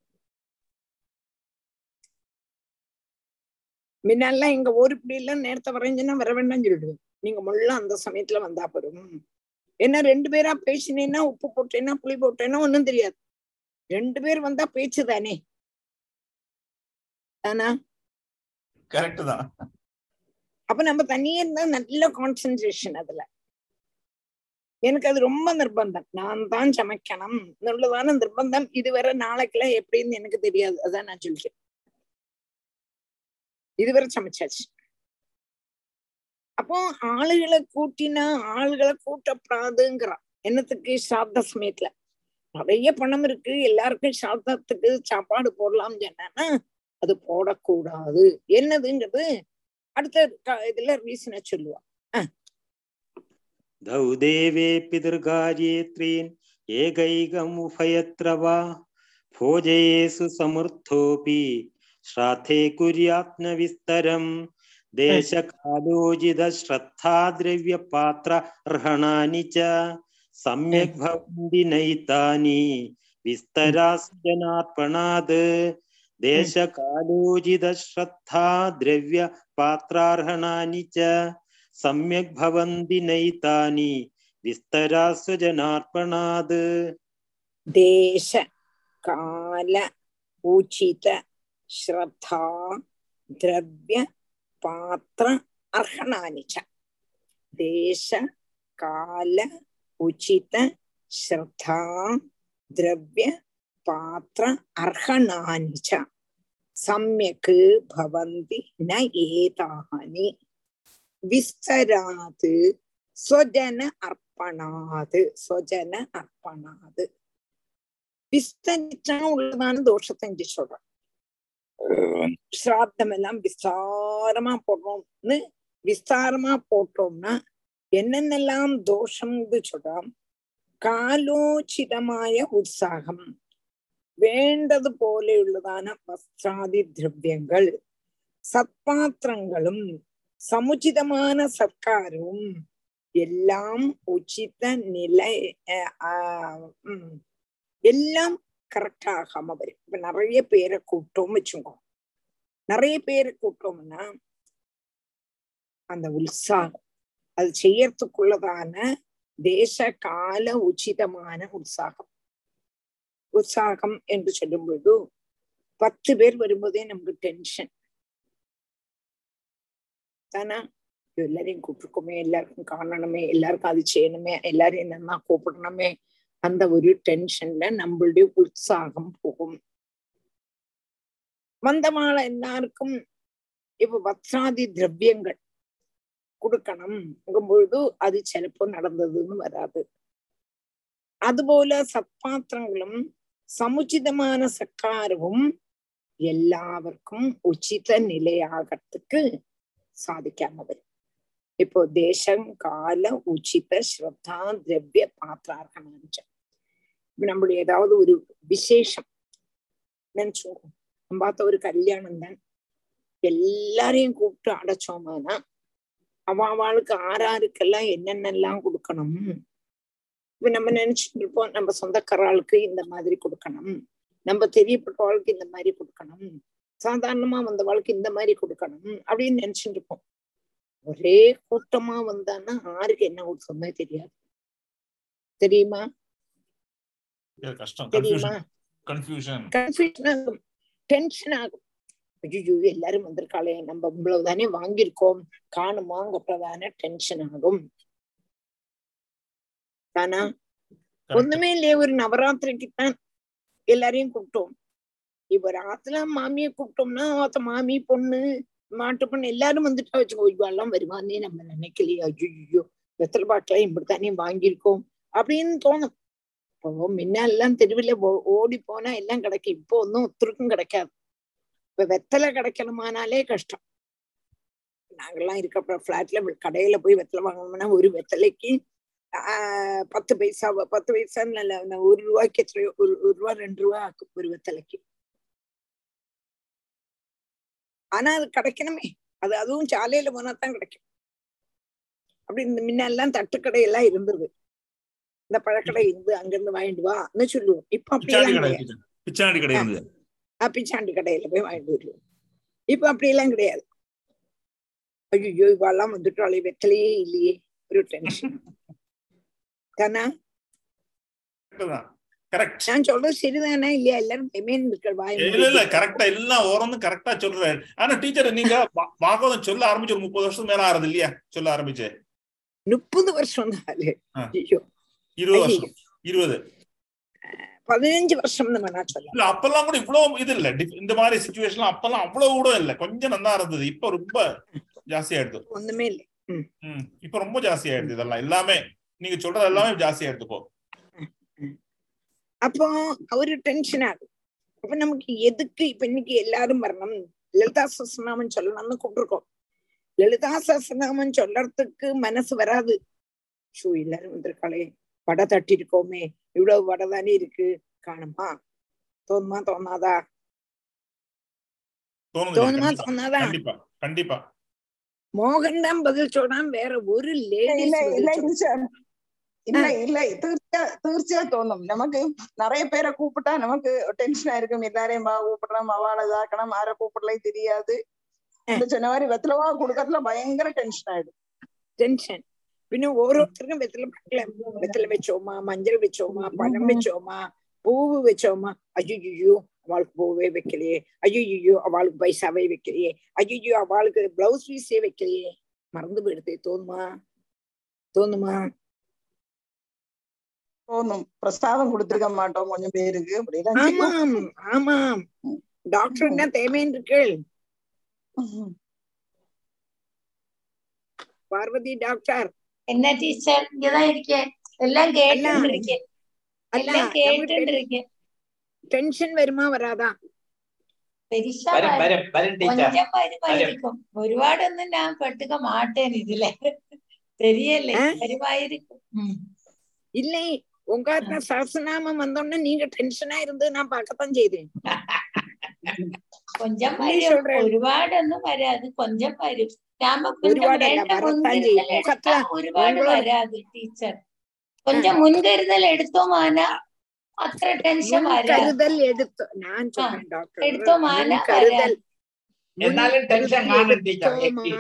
முன்னெல்லாம் எங்க ஊர் இப்படி எல்லாம் நேரத்தை வரைஞ்சுன்னா வர வேண்டாம்னு சொல்லிடுவேன். நீங்க முள்ள அந்த சமயத்துல வந்தா போறோம். ஏன்னா 2 பேரா பேசினேன்னா, உப்பு போட்டேன்னா புளி போட்டேன்னா ஒண்ணும் தெரியாது. 2 பேர் வந்தா பேச்சு தானே. ஆனா கரெக்ட் தான். அப்ப நம்ம தனியே இருந்தா நல்ல கான்சென்ட்ரேஷன் அதுல. எனக்கு அது ரொம்ப நிர்பந்தம், நான் தான் சமைக்கணும் உள்ளதான நிர்பந்தம். இதுவரை நாளைக்கெல்லாம் எப்படின்னு எனக்கு தெரியாது, அதான் நான் சொல்லிட்டேன். இதுவரை சமைச்சாச்சு. அப்போ ஆளுகளை கூட்டினா ஆளுகளை கூட்டப்படாதுங்கிறான். என்னத்துக்கு? சாப்பிட்ட சமயத்துல நிறைய பணம் இருக்கு, எல்லாருக்கும் சாப்பிட்டத்துக்கு சாப்பாடு போடலாம் சொன்னா அது போடக்கூடாது. என்னதுங்கிறது அடுத்த இதுல ரீசனை சொல்லுவா. தௌதேவே பிதர்காரியேத்ரீன் ஏகைகம் உபயத்ரவா போஜயேசு சமுர்த்தோபி ஸ்ராத்தே குர்யாத்ன விஸ்தரம் தேசகாலோஜித ஸ்ரத்தா திரவ்ய பாத்ர அர்ஹணானி ச சம்யக் பவந்தி நைதானி விஸ்தராஸ் ஜனார்ப்பணாத் தேசகாலோஜித ஸ்ரத்தா திரவ்ய பாத்ரார்ஹணானி ச சம்யக் பவந்தி நைதானி விஸ்தராஸ் ஜனார்ப்பணாத். தேச கால உச்சித ஸ்ரத்தா திரவ்ய பாத்திர அர்ஹணானி ச. தேச கால உச்சித ஸ்ரத்தா திரவ்ய பாத்திர அர்ஹணானி ச சம்யக் பவந்தி ந ஏதானி விஸ்தராத் ஸ்வஜன அர்ப்பணாத். ஸ்வஜன அர்ப்பணாத் விஸ்தரிச்சா உள்ளதான தோஷத்தை சொல்றேன். ஸ்ராத்தம் எல்லாம் விஸ்தாரமா போடுறோம்னு, விஸ்தாரமா போட்டோம்னா என்னென்னலாம் தோஷம்னு சொல்றோம். காலோச்சிதமாய உற்சாகம், வேண்டது போലെയുള്ളதான வஸ்திராதி திரவியங்கள், சத்பாத்திரங்களும் சமுச்சிதமான சத்காரமும் எல்லாம் உச்சித நிலை எல்லாம் கரெக்டா ஆகாம வரும். இப்ப நிறைய பேரை கூப்பிட்டோம் வச்சுக்கோ, நிறைய பேரை கூப்பிட்டோம்னா அந்த உற்சாகம், அது செய்யறதுக்குள்ளதான தேச கால உச்சிதமான உற்சாகம் என்று சொல்லும் பொழுது 10 பேர் வரும்போதே நமக்கு டென்ஷன் தானா. எல்லாரையும் கூப்பிட்டுருக்கோமே, எல்லாருக்கும் காணணுமே, எல்லாருக்கும் அது செய்யணுமே, எல்லாரையும் என்னன்னா கூப்பிடணுமே, அந்த ஒரு டென்ஷன்ல நம்மளுடைய உற்சாகம் போகும். வந்தமாள எல்லாருக்கும் இப்ப வஸ்திராதி திரவியங்கள் கொடுக்கணும் பொழுது அது சிலப்போ நடந்ததுன்னு வராது. அதுபோல சத்பாத்திரங்களும் சமுச்சிதமான சக்காரவும் எல்லாருக்கும் உச்சித நிலையாகறதுக்கு சாதிக்காம வரும். இப்போ தேசம் கால உச்சித ஸ்ரத்தா திரவிய பாத்திரார்கமாஞ்சம். இப்ப நம்மளுடைய ஏதாவது ஒரு விசேஷம் நினைச்சோம், நம்ம பார்த்த ஒரு கல்யாணம் தான், எல்லாரையும் கூப்பிட்டு அடைச்சோமானா அவளுக்கு ஆறாருக்கெல்லாம் என்னென்னலாம் கொடுக்கணும். இப்ப நம்ம நினைச்சிட்டு இருப்போம், நம்ம சொந்தக்காரர்களுக்கு இந்த மாதிரி கொடுக்கணும், நம்ம தெரியப்பட்டவாளுக்கு இந்த மாதிரி கொடுக்கணும், சாதாரணமா வந்தவாளுக்கு இந்த மாதிரி கொடுக்கணும் அப்படின்னு நினைச்சுட்டு இருப்போம். ஒரே கூட்டமா வந்தான்னா ஆருக்கு என்ன கொடுத்தோமே தெரியாது. தெரியுமா? தெரியுமா? கன்ஃபியூஷன் ஆகும், டென்ஷன் ஆகும். ஐயோ எல்லாரும் வந்திருக்காளே, நம்ம இவ்வளவுதானே வாங்கியிருக்கோம், காணுமாங்கப்பதானே டென்ஷன் ஆகும் தானா. ஒண்ணுமே இல்லையே, ஒரு நவராத்திரிக்கு தான் எல்லாரையும் கூப்பிட்டோம். இப்ப ராத்துல மாமியை கூப்பிட்டோம்னா மாமி பொண்ணு மாட்டு பொண்ணு எல்லாரும் வந்துட்டா வச்சுக்கோ, இவாள்லாம் வருவானே நம்ம நினைக்கலையே, ஐயோ வெத்தலை பாட்டெல்லாம் இப்படித்தானே வாங்கியிருக்கோம் அப்படின்னு தோணும். இப்போ முன்னெல்லாம் தெருவில் ஓடி போனா எல்லாம் கிடைக்கும், இப்போ ஒன்னும் ஒருத்தருக்கும் கிடைக்காது. இப்ப வெத்தலை கிடைக்கணுமானாலே கஷ்டம். நாங்கெல்லாம் இருக்கப்ப பிளாட்ல கடையில போய் வெத்தலை வாங்கணும்னா ஒரு வெத்தலைக்கு 10 பைசா 10 பைசான்னு இல்ல, 1 ரூபாய்க்கு எத்தனையோ, 1 ரூபா 2 ரூபா ஒரு வெத்தலைக்கு. ஆனா அது கிடைக்கணுமே, அதுவும் சாலையில போனாதான் கிடைக்கும். அப்படி இந்த முன்னெல்லாம் தட்டுக்கடையெல்லாம் இருந்தது, இந்த பழக்கடை இருந்து அங்கிருந்து வாங்கிட்டு வான்னு சொல்லுவோம். இப்ப அப்படியெல்லாம் பிச்சாண்டி கடையில போய் வாங்கிட்டு வருவோம். இப்ப அப்படியெல்லாம் கிடையாது. ஐயோ இவாள்லாம் வந்துட்டாலே வெத்தலையே இல்லையே, ஒரு டென்ஷன் தானா. நான் சொல்றது சரிதானா இல்லையா? எல்லாரும் கரெக்டா எல்லாம் ஓரணும் கரெக்டா சொல்றாரு. ஆனா டீச்சர் நீங்க பாகவதம் சொல்ல ஆரம்பிச்சு ஒரு 30 வருஷம் மேல ஆறுது இல்லையா? சொல்ல ஆரம்பிச்சு 30 வருஷம் தான். 20 வருஷம் 20 15 வருஷம் நான் சொல்ல. அப்பெல்லாம் கூட இவ்வளவு இது இல்ல, இந்த மாதிரி சிச்சுவேஷன் அப்பெல்லாம் அவ்வளவு கூட இல்ல, கொஞ்சம் நல்லா இருந்தது. இப்ப ரொம்ப ஜாஸ்தி ஆயிடுது. ஒண்ணுமே இல்லை, இப்ப ரொம்ப ஜாஸ்தி ஆயிடுது. இதெல்லாம் எல்லாமே நீங்க சொல்றது எல்லாமே ஜாஸ்தி ஆயிடுது இப்போ. அப்போ ஒரு டென்ஷன் ஆகும். அப்ப நமக்கு எதுக்கு இப்ப இன்னைக்கு எல்லாரும் வரணும், லலிதா சஹஸ்ரநாமம் சொல்லணும்னு கூப்பிட்டுருக்கோம். லலிதா சஹஸ்ரநாமம் சொல்லறதுக்கு மனசு வராது. ஷோ எல்லாரும் வந்திருக்காளே, வடை தட்டி இருக்கோமே, இவ்வளவு வடை தானே இருக்கு, காணுமா? தோணுமா தோணாதா? தோணாதா? கண்டிப்பா மோகன் தான் பதில் சொல்றான், வேற ஒரு லேடிஸ் இல்ல തീർച്ചയാ തോന്നും. നമുക്ക് நிறைய பேரை கூப்பிட்டா நமக்கு டென்ஷனா இருக்கும். எல்லாரையும் கூப்பிடணும், அவளை இதாக்கணும், ஆரை கூப்பிடலாம் தெரியாது. இந்த சொன்ன மாதிரி வெத்தலவா கொடுக்கறதுல பயங்கர டென்ஷன் ஆயிடும். டென்ஷன். പിന്നെ ഓരോരുത്തർക്കും വെത്തല വെച്ചോമാ, മഞ്ഞൾ വെച്ചോമാ, പഴം വെച്ചോമാ, പൂവ് വെച്ചോമാ. അയ്യോ அவளுக்கு பூவே வைக்கலையே, ஐயோ அவளுக்கு பைசாவே வைக்கலையே, ஐயோ அவளுக்கு பிளவுஸ் பீஸே வைக்கலையே, மறந்து போயிடுதே. தோணுமா? தோணும். பிரசாதம் கொடுத்திருக்க மாட்டோம் கொஞ்சம் பேருக்கு. ஆமாம் ஆமாம், டாக்டர் என்ன தேவைன்னு இருக்கு. பார்வதி டாக்டர் என்ன டீச்சர்? இங்கதான் இருக்கேன், எல்லாம் கேட்டு இருக்கேன். டென்ஷன் வருமா வராதா? பெருசா கொஞ்சம் வருமாயிருக்கும், ஒருപാടൊന്നും நான் பட்டுக்க மாட்டேன் இதுல, தெரியல வருமாயிருக்கும். இல்லை, உங்க சஹஸ்ரநாமம் வந்தோடனே நீங்க டென்ஷனா இருந்து நான் பார்க்கத்தான் செய்தேன். கொஞ்சம் வரும், ஒருപാടൊന്നും வராது, கொஞ்சம் வரும். ஒருപാട് வராது டீச்சர். கொஞ்சம் முன்கருதல் எடுத்தோமானா അത്ര ടെൻഷൻ മുൻകരുതൽ എടുത്തോ, ഞാൻ ചോദിക്കാം ഡോക്ടർ, എടുത്തോ മുൻകരുതൽ എന്നാലും ടെൻഷൻ കാണും ടീച്ചർ.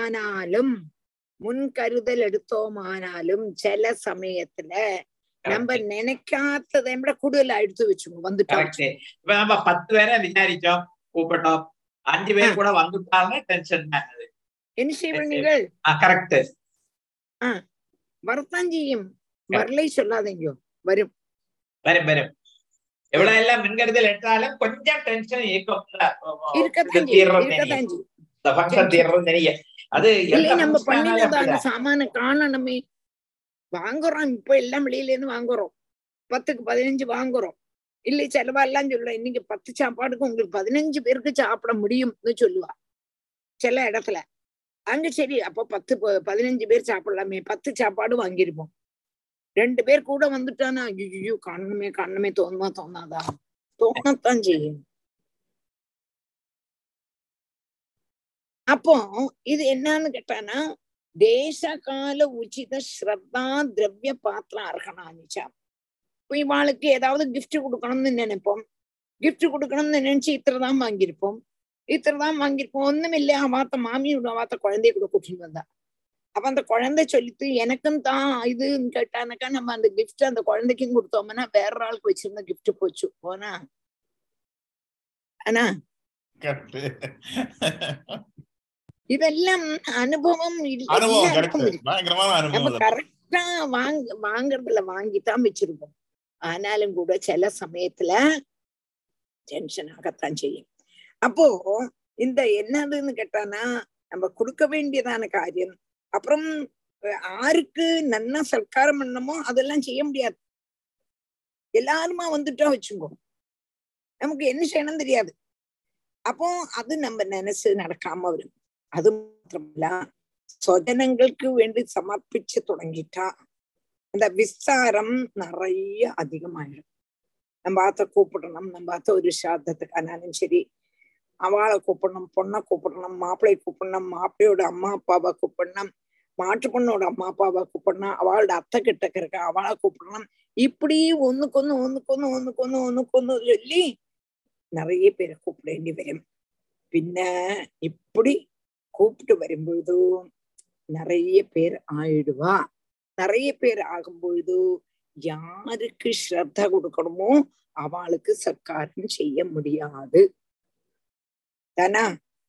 മുൻകരുതൽ എടുത്തോമാനാലും ചില സമയத்துல நம்ம நினைக்காதது நம்ம கூடுதலா எடுத்து வச்சுக்கோ வந்துட்டோம். இப்ப நம்ம 10 பேரை விசாரிச்சோம், கூப்பிட்டோம், 5 பேர் கூட வந்துட்டாங்க, டென்ஷன் ஆகுது. என்ன செய்வீர்கள்? கரெக்ட். வரத்தான் செய்யும், வரலை சொல்லாதீங்க, வரும் வரும் வரும். எவ்வளவு எல்லாம் முன்கருதல் எடுத்தாலும் கொஞ்சம் டென்ஷன் இருக்கத்தான் செய்யும். அது நம்ம பண்ணினதான சாமான காணணுமே, வாங்குறோம். இப்ப எல்லாம் வெளியில இருந்து வாங்குறோம், 10க்கு 15 வாங்குறோம். இல்லை செலவெல்லாம் சொல்ல, இன்னைக்கு 10 சாப்பாடுக்கு உங்களுக்கு 15 பேருக்கு சாப்பிட முடியும்னு சொல்லுவா சில இடத்துல. அங்க சரி, அப்போ 10-15 பேர் சாப்பிடலாமே, 10 சாப்பாடு வாங்கிருப்போம். 2 பேர் கூட வந்துட்டானா ஐயோ காணணுமே தோணாதா? தோணத்தான் செய்யும். அப்போ இது என்னன்னு கேட்டானா, தேசகால உச்சித ஸ்ரத்தா திரவிய பாத்திர அர்ஹணானிச்சா. இவாளுக்கு ஏதாவது கிஃப்ட் கொடுக்கணும்னு நினைப்போம், கிஃப்ட் கொடுக்கணும்னு நினைச்சு இத்தனைதான் வாங்கியிருப்போம். ஒண்ணும் இல்ல, அவாத்த மாமியோட அவாத்த குழந்தைய கூட கூட்டிட்டு வந்தா. அப்ப அந்த குழந்தை சொல்லிட்டு எனக்கும் தான் இதுன்னு கேட்டானாக்கா, நம்ம அந்த கிஃப்ட் அந்த குழந்தைக்கும் கொடுத்தோம்னா வேற ஆளுக்கு வச்சிருந்த கிஃப்ட் போச்சு போனா. ஆனா இதெல்லாம் அனுபவம் நம்ம கரெக்டா வாங்குறதுல வாங்கித்தான் வச்சிருப்போம். ஆனாலும் கூட சில சமயத்துல டென்ஷன் ஆகத்தான் செய்யும். அப்போ இந்த என்னதுன்னு கேட்டானா, நம்ம கொடுக்க வேண்டியதான காரியம், அப்புறம் யாருக்கு நன்னா சல்காரம் பண்ணணுமோ அதெல்லாம் செய்ய முடியாது. எல்லாருமா வந்துட்டா வச்சுக்கோ, நமக்கு என்ன செய்யணும் தெரியாது. அப்போ அது நம்ம நினைச்சு நடக்காம வரும். அது மாத்திரமல்ல, സ്വജനങ്ങൾക്ക് വേണ്ടി സമർപ്പിച്ച് തുടങ്ങിട്ടാ அந்த விஸ்தாரம் நிறைய அதிகமாயிடும். நம்ம ஆத்த கூப்பிடணும், நம்ம ஆத்த ஒரு சாதத்துக்கு ஆனாலும் சரி, அவளை கூப்பிடணும், பொண்ணை கூப்பிடணும், மாப்பிள்ளையை கூப்பிடணும், மாப்பிள்ளையோட அம்மா அப்பாவை கூப்பிடணும், மாட்டு பொண்ணோட அம்மா அப்பாவை கூப்பிடணும், அவளோட அத்தை கிட்ட இருக்க அவளை கூப்பிடணும். இப்படி ஒண்ணுக்கு சொல்லி நிறைய பேரை கூப்பிட வேண்டி வரும். பின்ன இப்படி கூப்பிட்டு வரும்பொழுது நிறைய பேர் ஆயிடுவா. நிறைய பேர் ஆகும்பொழுது யாருக்கு ஸ்ரத்த கொடுக்கணுமோ அவளுக்கு சத்காரம் செய்ய முடியாது. தானா?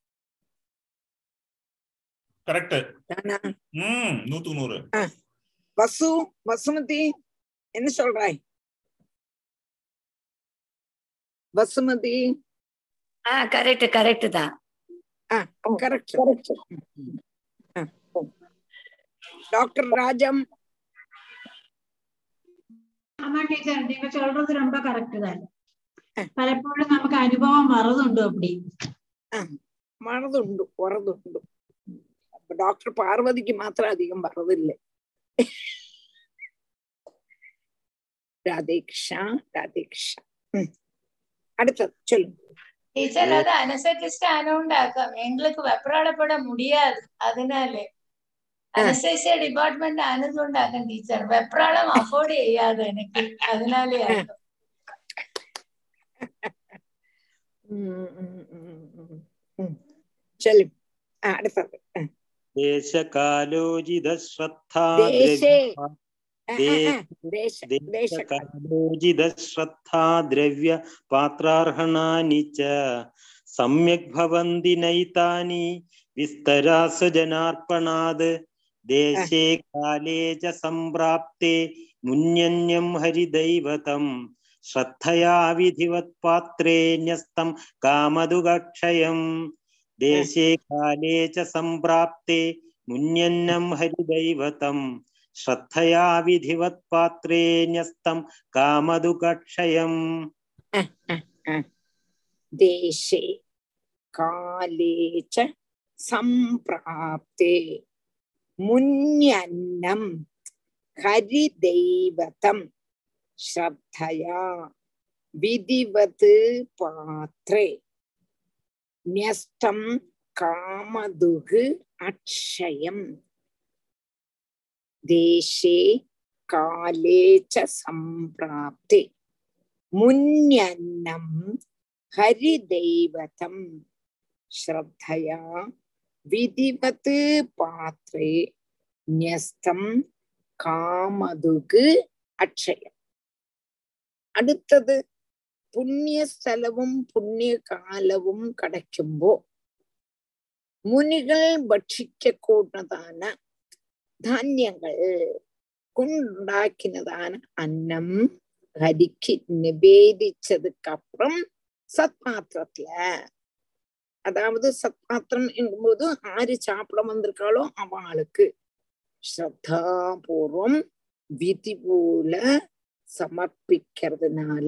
கரெக்ட். தானா? 100 வசுமதி என்ன சொல்றாய்? வசுமதி கரெக்ட் தான். கரெக்ட். டாக்டர் ராஜம். ஆமா டீச்சர், நீங்க சொல்றது ரொம்ப கரெக்ட் தான். பலப்போழும் நமக்கு அனுபவம் வரதுண்டு. அப்படி வரதுண்டு. டாக்டர் பார்வதிக்கு மாத்திரம் அதிகம் வரதில்லை. ராதேக்ஷா. அடுத்தது சொல்லுங்க டீச்சர். அது அனஸ்தெசிஸ்ட் ஆனோண்டாக்கம் எங்களுக்கு வெப்ராடப்பட முடியாது. அதனால அனஸ்தேசியா டிபார்ட்மெண்ட் ஆனதுண்டாக்கம் டீச்சர். வெப்ராடம் அஃபோர்ட் செய்யாது எனக்கு, அதனாலே ஆகும். சரி, அடுத்தது தேசகாலோஜித ஸ்ரத்தா திரவ்ய பாத்ரார்ஹணானி ச சம்யக் பவந்தி நைதானி விஸ்தராசு ஜனார்ப்பணாத் தேசே காலே ச சம்பிராப்தே முன்யன்யம் ஹரிதைவதம் ஸ்ரத்தயா விதிவத் பாத்ரே ன்யஸ்தம் காமதுகக்ஷயம். தேசே காலே ச சம்பிராப்தே முன்யன்னம் ஹரிதைவதம் ஸ்ரத்தயா விதிவத் பாத்ரே ன்யஸ்தம் காமதுகக்ஷயம். தேசே காலே ச சம்பிராப்தே முன்யன்னம் ஹரிதைவதம் ஸ்ரத்தயா விதிவத் பாத்ரே ன்யஸ்தம் காமதுகு அக்ஷயம். தேசே காலே ச சம்பிராப்தே. മുന്യന്നം ഹരിദൈവതം ശ്രദ്ധയാ വിധിവത് പാത്രേ ന്യസ്തം കാമതുക് അക്ഷയം. അടുത്തത് പുണ്യസ്ഥലവും പുണ്യകാലവും കടയ്ക്കുമ്പോ മുനികൾ ഭക്ഷിക്കൂടുന്നതാണ് ധാന്യങ്ങൾ കൊണ്ടുണ്ടാക്കുന്നതാണ് അന്നം ഹരിക്ക് നിവേദിച്ചதுக்கப்புறம் சத்பாத்திரத்துல, அதாவது சத்பாத்திரம் என்கும்போது ஆறு சாப்பிட வந்திருக்காளோ அவளுக்கு ஸ்ரத்தாபூர்வம் விதி போல சமர்ப்பிக்கிறதுனால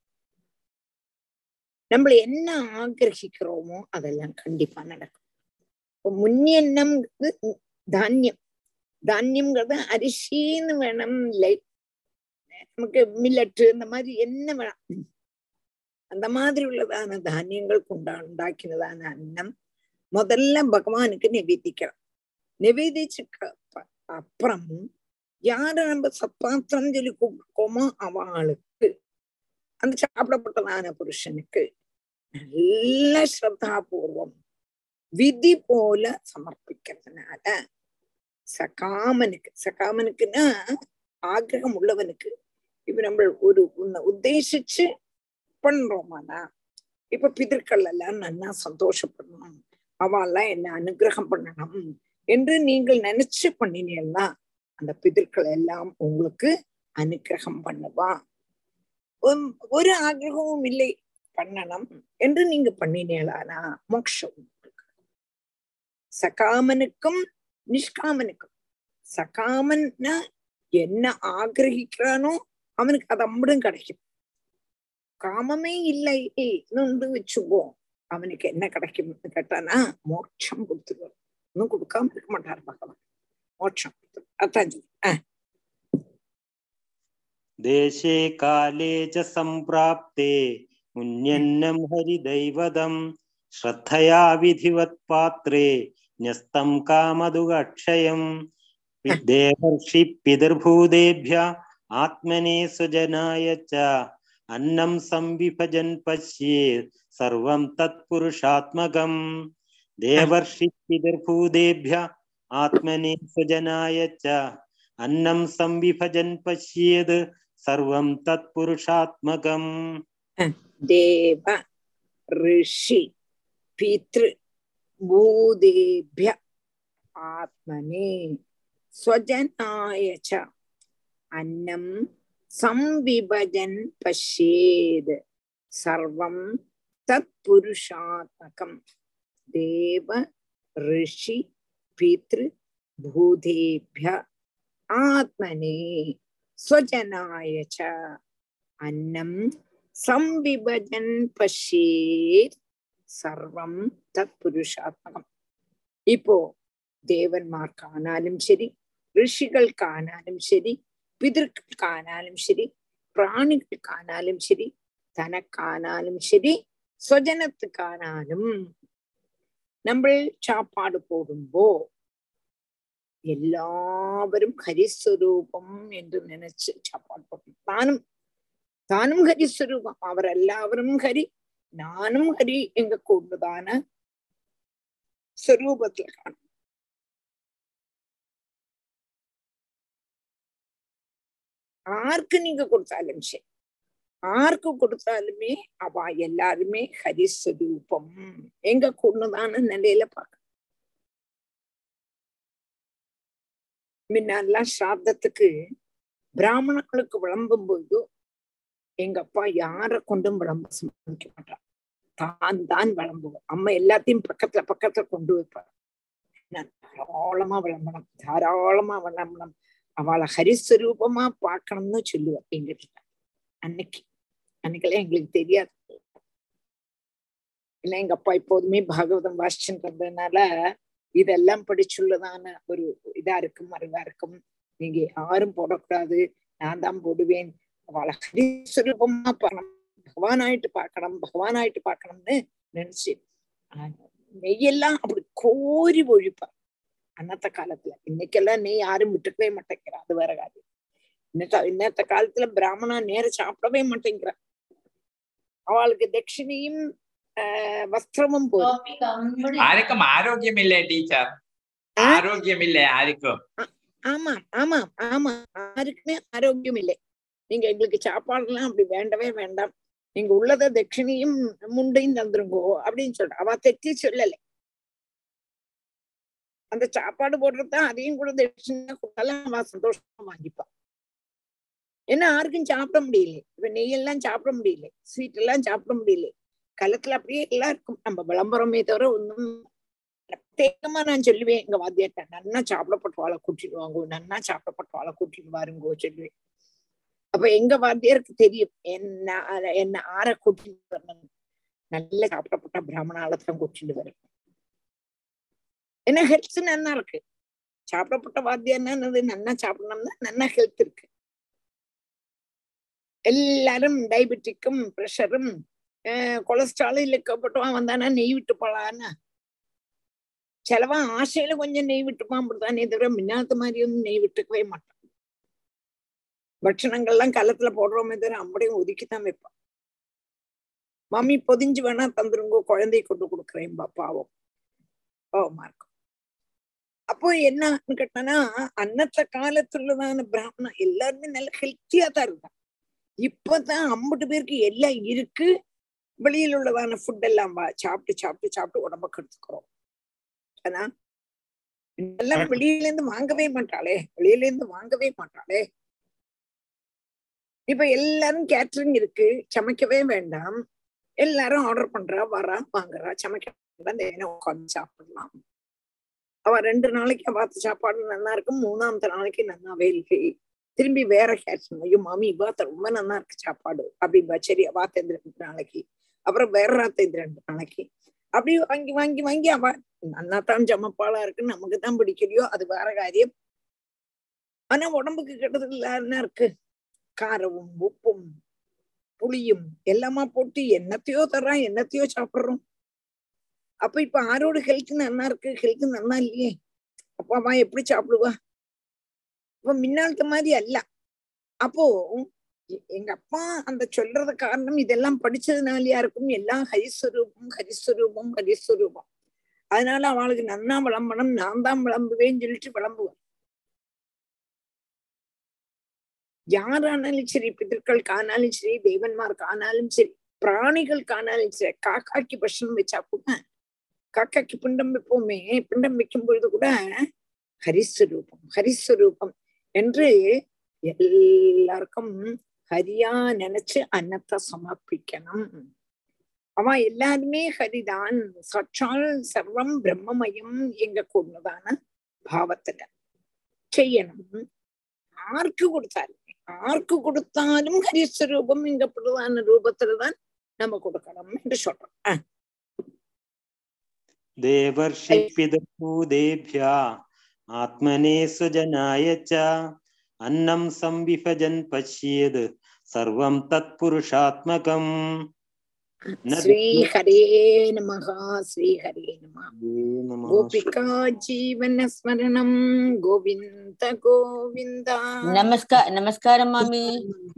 நம்ம என்ன ஆகிரகிக்கிறோமோ அதெல்லாம் கண்டிப்பா நடக்கும். முன்னியன்னம்ங்கிறது தானியம், தானியம்ங்கிறது அரிசின்னு வேணும் இல்லை, நமக்கு மில்லட்டு இந்த மாதிரி என்ன வேணும், அந்த மாதிரி உள்ளதான தானியங்கள் உண்டாக்கினதான அன்னம் முதல்ல பகவானுக்கு நிவேதிக்கிறோம். நிவேதிச்சுக்கு அப்புறம் யார நம்ம சத்பாத்திரம் சொல்லி கூப்பிட்டுக்கோமோ அவளுக்கு, அந்த சாப்பிடப்பட்டதான புருஷனுக்கு நல்ல ஸ்ரத்தாபூர்வம் விதி போல சமர்ப்பிக்கிறதுனால சகாமனுக்கு, சகாமனுக்குன்னா ஆக்கிரகம் உள்ளவனுக்கு, இப்ப நம்ம ஒரு உத்தேசிச்சு பண்றோமானா, இப்ப பிதர்கள் எல்லாம் நல்லா சந்தோஷப்படணும், அவெல்லாம் என்ன அனுகிரகம் பண்ணணும் என்று நீங்கள் நினைச்சு பண்ணினீங்கன்னா அந்த பிதர்கள் எல்லாம் உங்களுக்கு அனுகிரகம் பண்ணுவா. ஒரு ஆகிரகமும் இல்லை பண்ணணும் என்று நீங்க பண்ணினீங்களானா மோட்சம். சகாமனுக்கும் நிஷ்காமனுக்கும், சகாமன்னா என்ன ஆகிரகிக்கிறானோ அவனுக்கு அது அம்படும் கிடைக்கும். காமமே இல்லை வச்சுக்கோ, அவனுக்கு என்ன கிடைக்கும்னு கேட்டானா மோட்சம் கொடுத்துருவார். இன்னும் கொடுக்காம இருக்க மாட்டார் பகவான், மோட்சம் கொடுத்துரு. அதான் தேசே காலே ச சம்பிராப்தே முன்யன்னம் ஹரிதைவதம் ஸ்ரத்தயா விதிவத் பாத்ரே ன்யஸ்தம் காமதுக அக்ஷயம் தேவர்ஷி பிதர்பூதேப்ய ஆத்மனே சுஜனாய ச அன்னம் சம்விபஜன் பஷ்யேத் சர்வம் தத் புருஷாத்மகம். தேவர்ஷி பிதர்பூதேப்ய ஆத்மனே சுஜனாய ச அன்னம் சம்விபஜன் பஷ்யேத் சர்வம் தத் புருஷாத்மகம். தேவ ரிஷி பித்ரு பூதேப்ய ஆத்மனே ஸ்வஜனாய ச அன்னம் சம்விபஜன் பஷ்யேத் சர்வம் தத் புருஷாத்மகம். தேவ ரிஷி பித்ரு பூதேப்ய ஆத்மனே ஸ்வஜனாய ச அன்னம் சம்விபஜன் பஷ்யேத் சர்வம் தத் புருஷாத்மகம். இப்போ தேவன்மார்க்கானாலும் சரி, ரிஷிகளுக்கானாலும் சரி, பிதற்கானாலும் சரி, பிராணிகளுக்கானாலும் சரி, தனக்கானாலும் சரி, ஸ்வஜனத்துக்கானாலும் நம்ம சாப்பாடு போடும்போ எல்லாவரும் ஹரிஸ்வரூபம் என்று நினைச்சு சாப்பாடு போட்டோம். தானும் ஹரிஸ்வரூபம், அவர் எல்லாவரும் ஹரி, நானும் ஹரி எங்க கூடுதான ஸ்வரூபத்துல காணும். ஆருக்கு நீங்க கொடுத்தாலும் சரி, ஆருக்கு கொடுத்தாலுமே அவ எல்லாருமே ஹரிஸ்வரூபம் எங்க கூடுதான நிலையில பார்க்க. முன்னெல்லாம் ஸ்ராத்தத்துக்கு பிராமணர்களுக்கு விளம்பும் போது எங்க அப்பா யார கொண்டும் விளம்ப சம்மதிக்க மாட்டார், தான் விளம்புவோம். அம்மா எல்லாத்தையும் பக்கத்துல கொண்டு வைப்பார். தாராளமா விளம்பணும், தாராளமா விளம்பணும், அவளை ஹரிஸ்வரூபமா பார்க்கணும்னு சொல்லுவார் எங்கிட்ட. அன்னைக்கெல்லாம் எங்களுக்கு தெரியாது. இல்ல எங்க அப்பா எப்போதுமே பாகவதம் வாசிச்சுன்றதுனால இதெல்லாம் படிச்சுள்ளதான ஒரு இதா இருக்கும், அறிவா இருக்கும். நீங்க யாரும் போடக்கூடாது, நான் தான் போடுவேன், அவளை ஹரிஸ்வரூபமா பார்க்கணும், பகவானாயிட்டு பார்க்கணும்னு நினைச்சு நெய்யெல்லாம் அப்படி கோரி ஒழிப்பார் அன்னத்த காலத்துல. இன்னைக்கெல்லாம் நெய் யாரும் விட்டுக்கவே மாட்டேங்கிறா, அது வேற காரியம். இன்னத்த காலத்துல பிராமணா நேர சாப்பிடவே மாட்டேங்கிறா. அவளுக்கு தட்சிணையும் வஸ்திரமும் போதும். ஆருக்கும் ஆரோக்கியம் இல்லை டீச்சர், ஆரோக்கியம் இல்லை யாருக்கும். ஆமா ஆமா ஆமா, யாருக்குமே ஆரோக்கியம் இல்லை. நீங்க எங்களுக்கு சாப்பாடுலாம் அப்படி வேண்டவே வேண்டாம், நீங்க உள்ளத தட்சிணையும் முண்டையும் தந்துருங்கோ அப்படின்னு சொல்ற. அவ தெற்றி சொல்லலை. அந்த சாப்பாடு போடுறதுதான் அதையும் கூட தட்சிணை கொடுத்தாலும் அவ சந்தோஷமா வாங்கிப்பான். ஏன்னா யாருக்கும் சாப்பிட முடியல, இப்ப நெய்யெல்லாம் சாப்பிட முடியல, ஸ்வீட் எல்லாம் சாப்பிட முடியல, களத்துல அப்படியே எல்லாம் இருக்கும். நம்ம விளம்பரமே தவிர ஒன்றும் பிரத்யேகமா நான் சொல்லுவேன் எங்க வாத்தியாட்ட, நன்னா சாப்பிடப்பட்டவாளை கூட்டிடுவாங்கோ, நன்னா சாப்பிடப்பட்டவாளை கூட்டிட்டு வாருங்கோ சொல்லுவேன். அப்ப எங்க வாத்தியாருக்கு தெரியும் என்ன ஆற கூட்டிட்டு வரணும், நல்ல சாப்பிடப்பட்ட பிராமணாலத்தான் கூட்டிட்டு வரும். ஏன்னா ஹெல்த் நன்னா இருக்கு. சாப்பிடப்பட்ட வாத்தியார்னா நன்னா சாப்பிடணும்னா நன்னா ஹெல்த் இருக்கு. எல்லாரும் டயபெட்டிக்கும் பிரஷரும் கொலஸ்ட்ராலும் இழுக்கப்பட்டவான் வந்தானா நெய் விட்டு போலான்னு சிலவா ஆசையில கொஞ்சம் நெய் விட்டுப்பான் அப்படித்தானே தவிர முன்னாத்த மாதிரி ஒன்னும் நெய் விட்டுக்கவே மாட்டான். பட்சணங்கள்லாம் கலத்துல போடுறோமே தவிர அப்படியும் ஒதுக்கித்தான் வைப்பான். மம்மி பொதிஞ்சு வேணா தந்துருங்கோ, குழந்தைய கொண்டு கொடுக்குறேன் பாப்பாவும் பாவமா இருக்கும். அப்போ என்னன்னு கேட்டானா அன்னத்த காலத்துள்ளதான பிராமணன் எல்லாருமே நல்ல ஹெல்த்தியா தான் இருந்தான். இப்பதான் 50 பேருக்கு எல்லாம் இருக்கு, வெளியில உள்ளதான ஃபுட் எல்லாம் சாப்பிட்டு சாப்பிட்டு சாப்பிட்டு உடம்ப கெடுத்துக்கிறோம். ஆனா எல்லாம் வெளியில இருந்து வாங்கவே மாட்டாளே, வெளியில இருந்து வாங்கவே மாட்டாளே. இப்ப எல்லாரும் கேட்டரிங் இருக்கு, சமைக்கவே வேண்டாம், எல்லாரும் ஆர்டர் பண்றா, வரா, வாங்குறா, சமைக்க உட்காந்து சாப்பிடலாம். அவ 2 நாளைக்கு பார்த்த சாப்பாடு நல்லா இருக்கும், 3ஆவது நாளைக்கு நல்லாவே இல்லை. திரும்பி வேற கேட்சணும், ஐயோ மாமி இவாத்த ரொம்ப நல்லா இருக்கு சாப்பாடு அப்படின்பா. சரி வாத்த 2 நாளைக்கு, அப்புறம் வேற ராத்த 2 நாளைக்கு, அப்படி வாங்கி வாங்கி வாங்கி அவ நன்னாத்தான் சமப்பாளா இருக்குன்னு நமக்கு தான் பிடிக்கலையோ அது வேற காரியம். ஆனா உடம்புக்கு கெட்டது இல்லாருன்னா இருக்கு. காரமும் உப்பும் புளியும் எல்லாமா போட்டு என்னத்தையோ தர்றான், என்னத்தையோ சாப்பிடுறோம். அப்ப இப்ப ஆரோட ஹெல்த் நல்லா இருக்கு, ஹெல்த் நல்லா இல்லையே, அப்பா அம்மா எப்படி சாப்பிடுவா? அப்ப முன்னாள்த்த மாதிரி அல்ல. அப்போ எங்க அப்பா அந்த சொல்றது காரணம் இதெல்லாம் படிச்சதுனாலயா இருக்கும். எல்லாம் ஹரிஸ்வரூபம் ஹரிஸ்வரூபம் ஹரிஸ்வரூபம். அதனால அவளுக்கு நன்னா விளம்பணும், நான் தான் விளம்புவேன்னு சொல்லிட்டு விளம்புவார். யாரானாலும் சரி, பிதர்கள் காணாலும் சரி, தேவன்மார் காணாலும் சரி, பிராணிகள் காணாலும் சரி, காக்காக்கு பட்சம் வச்சா கூட, காக்காக்கு பிண்டம் வைப்போமே, பிண்டம் வைக்கும் பொழுது கூட ஹரிஸ்வரூபம் ஹரிஸ்வரூபம் என்று எல்லாருக்கும் ஹரியா நினைச்சு அன்னத்தை சமர்ப்பிக்கணும். அவன் எல்லாருமே ஹரிதான், சற்றால் சர்வம் பிரம்மமயம் எங்க கூடதான பாவத்துல செய்யணும். ஆர்க்கு கொடுத்தாலும் ஹரிஸ்வரூபம் எங்கப்படுதான ரூபத்துலதான் நம்ம கொடுக்கணும் என்று சொல்றோம். தேவர்ஷி பிதூதேப்யா ஆத்மனே சுஜனாய ச அன்னம் சம்விபஜன் பஷ்யேத் சர்வம் தத் புருஷாத்மகம். ஸ்ரீ ஹரே நமஹ, ஸ்ரீ ஹரே நமஹ. கோபிகா ஜீவன ஸ்மரணம் கோவிந்த கோவிந்தா. நமஸ்காரம் மாமி.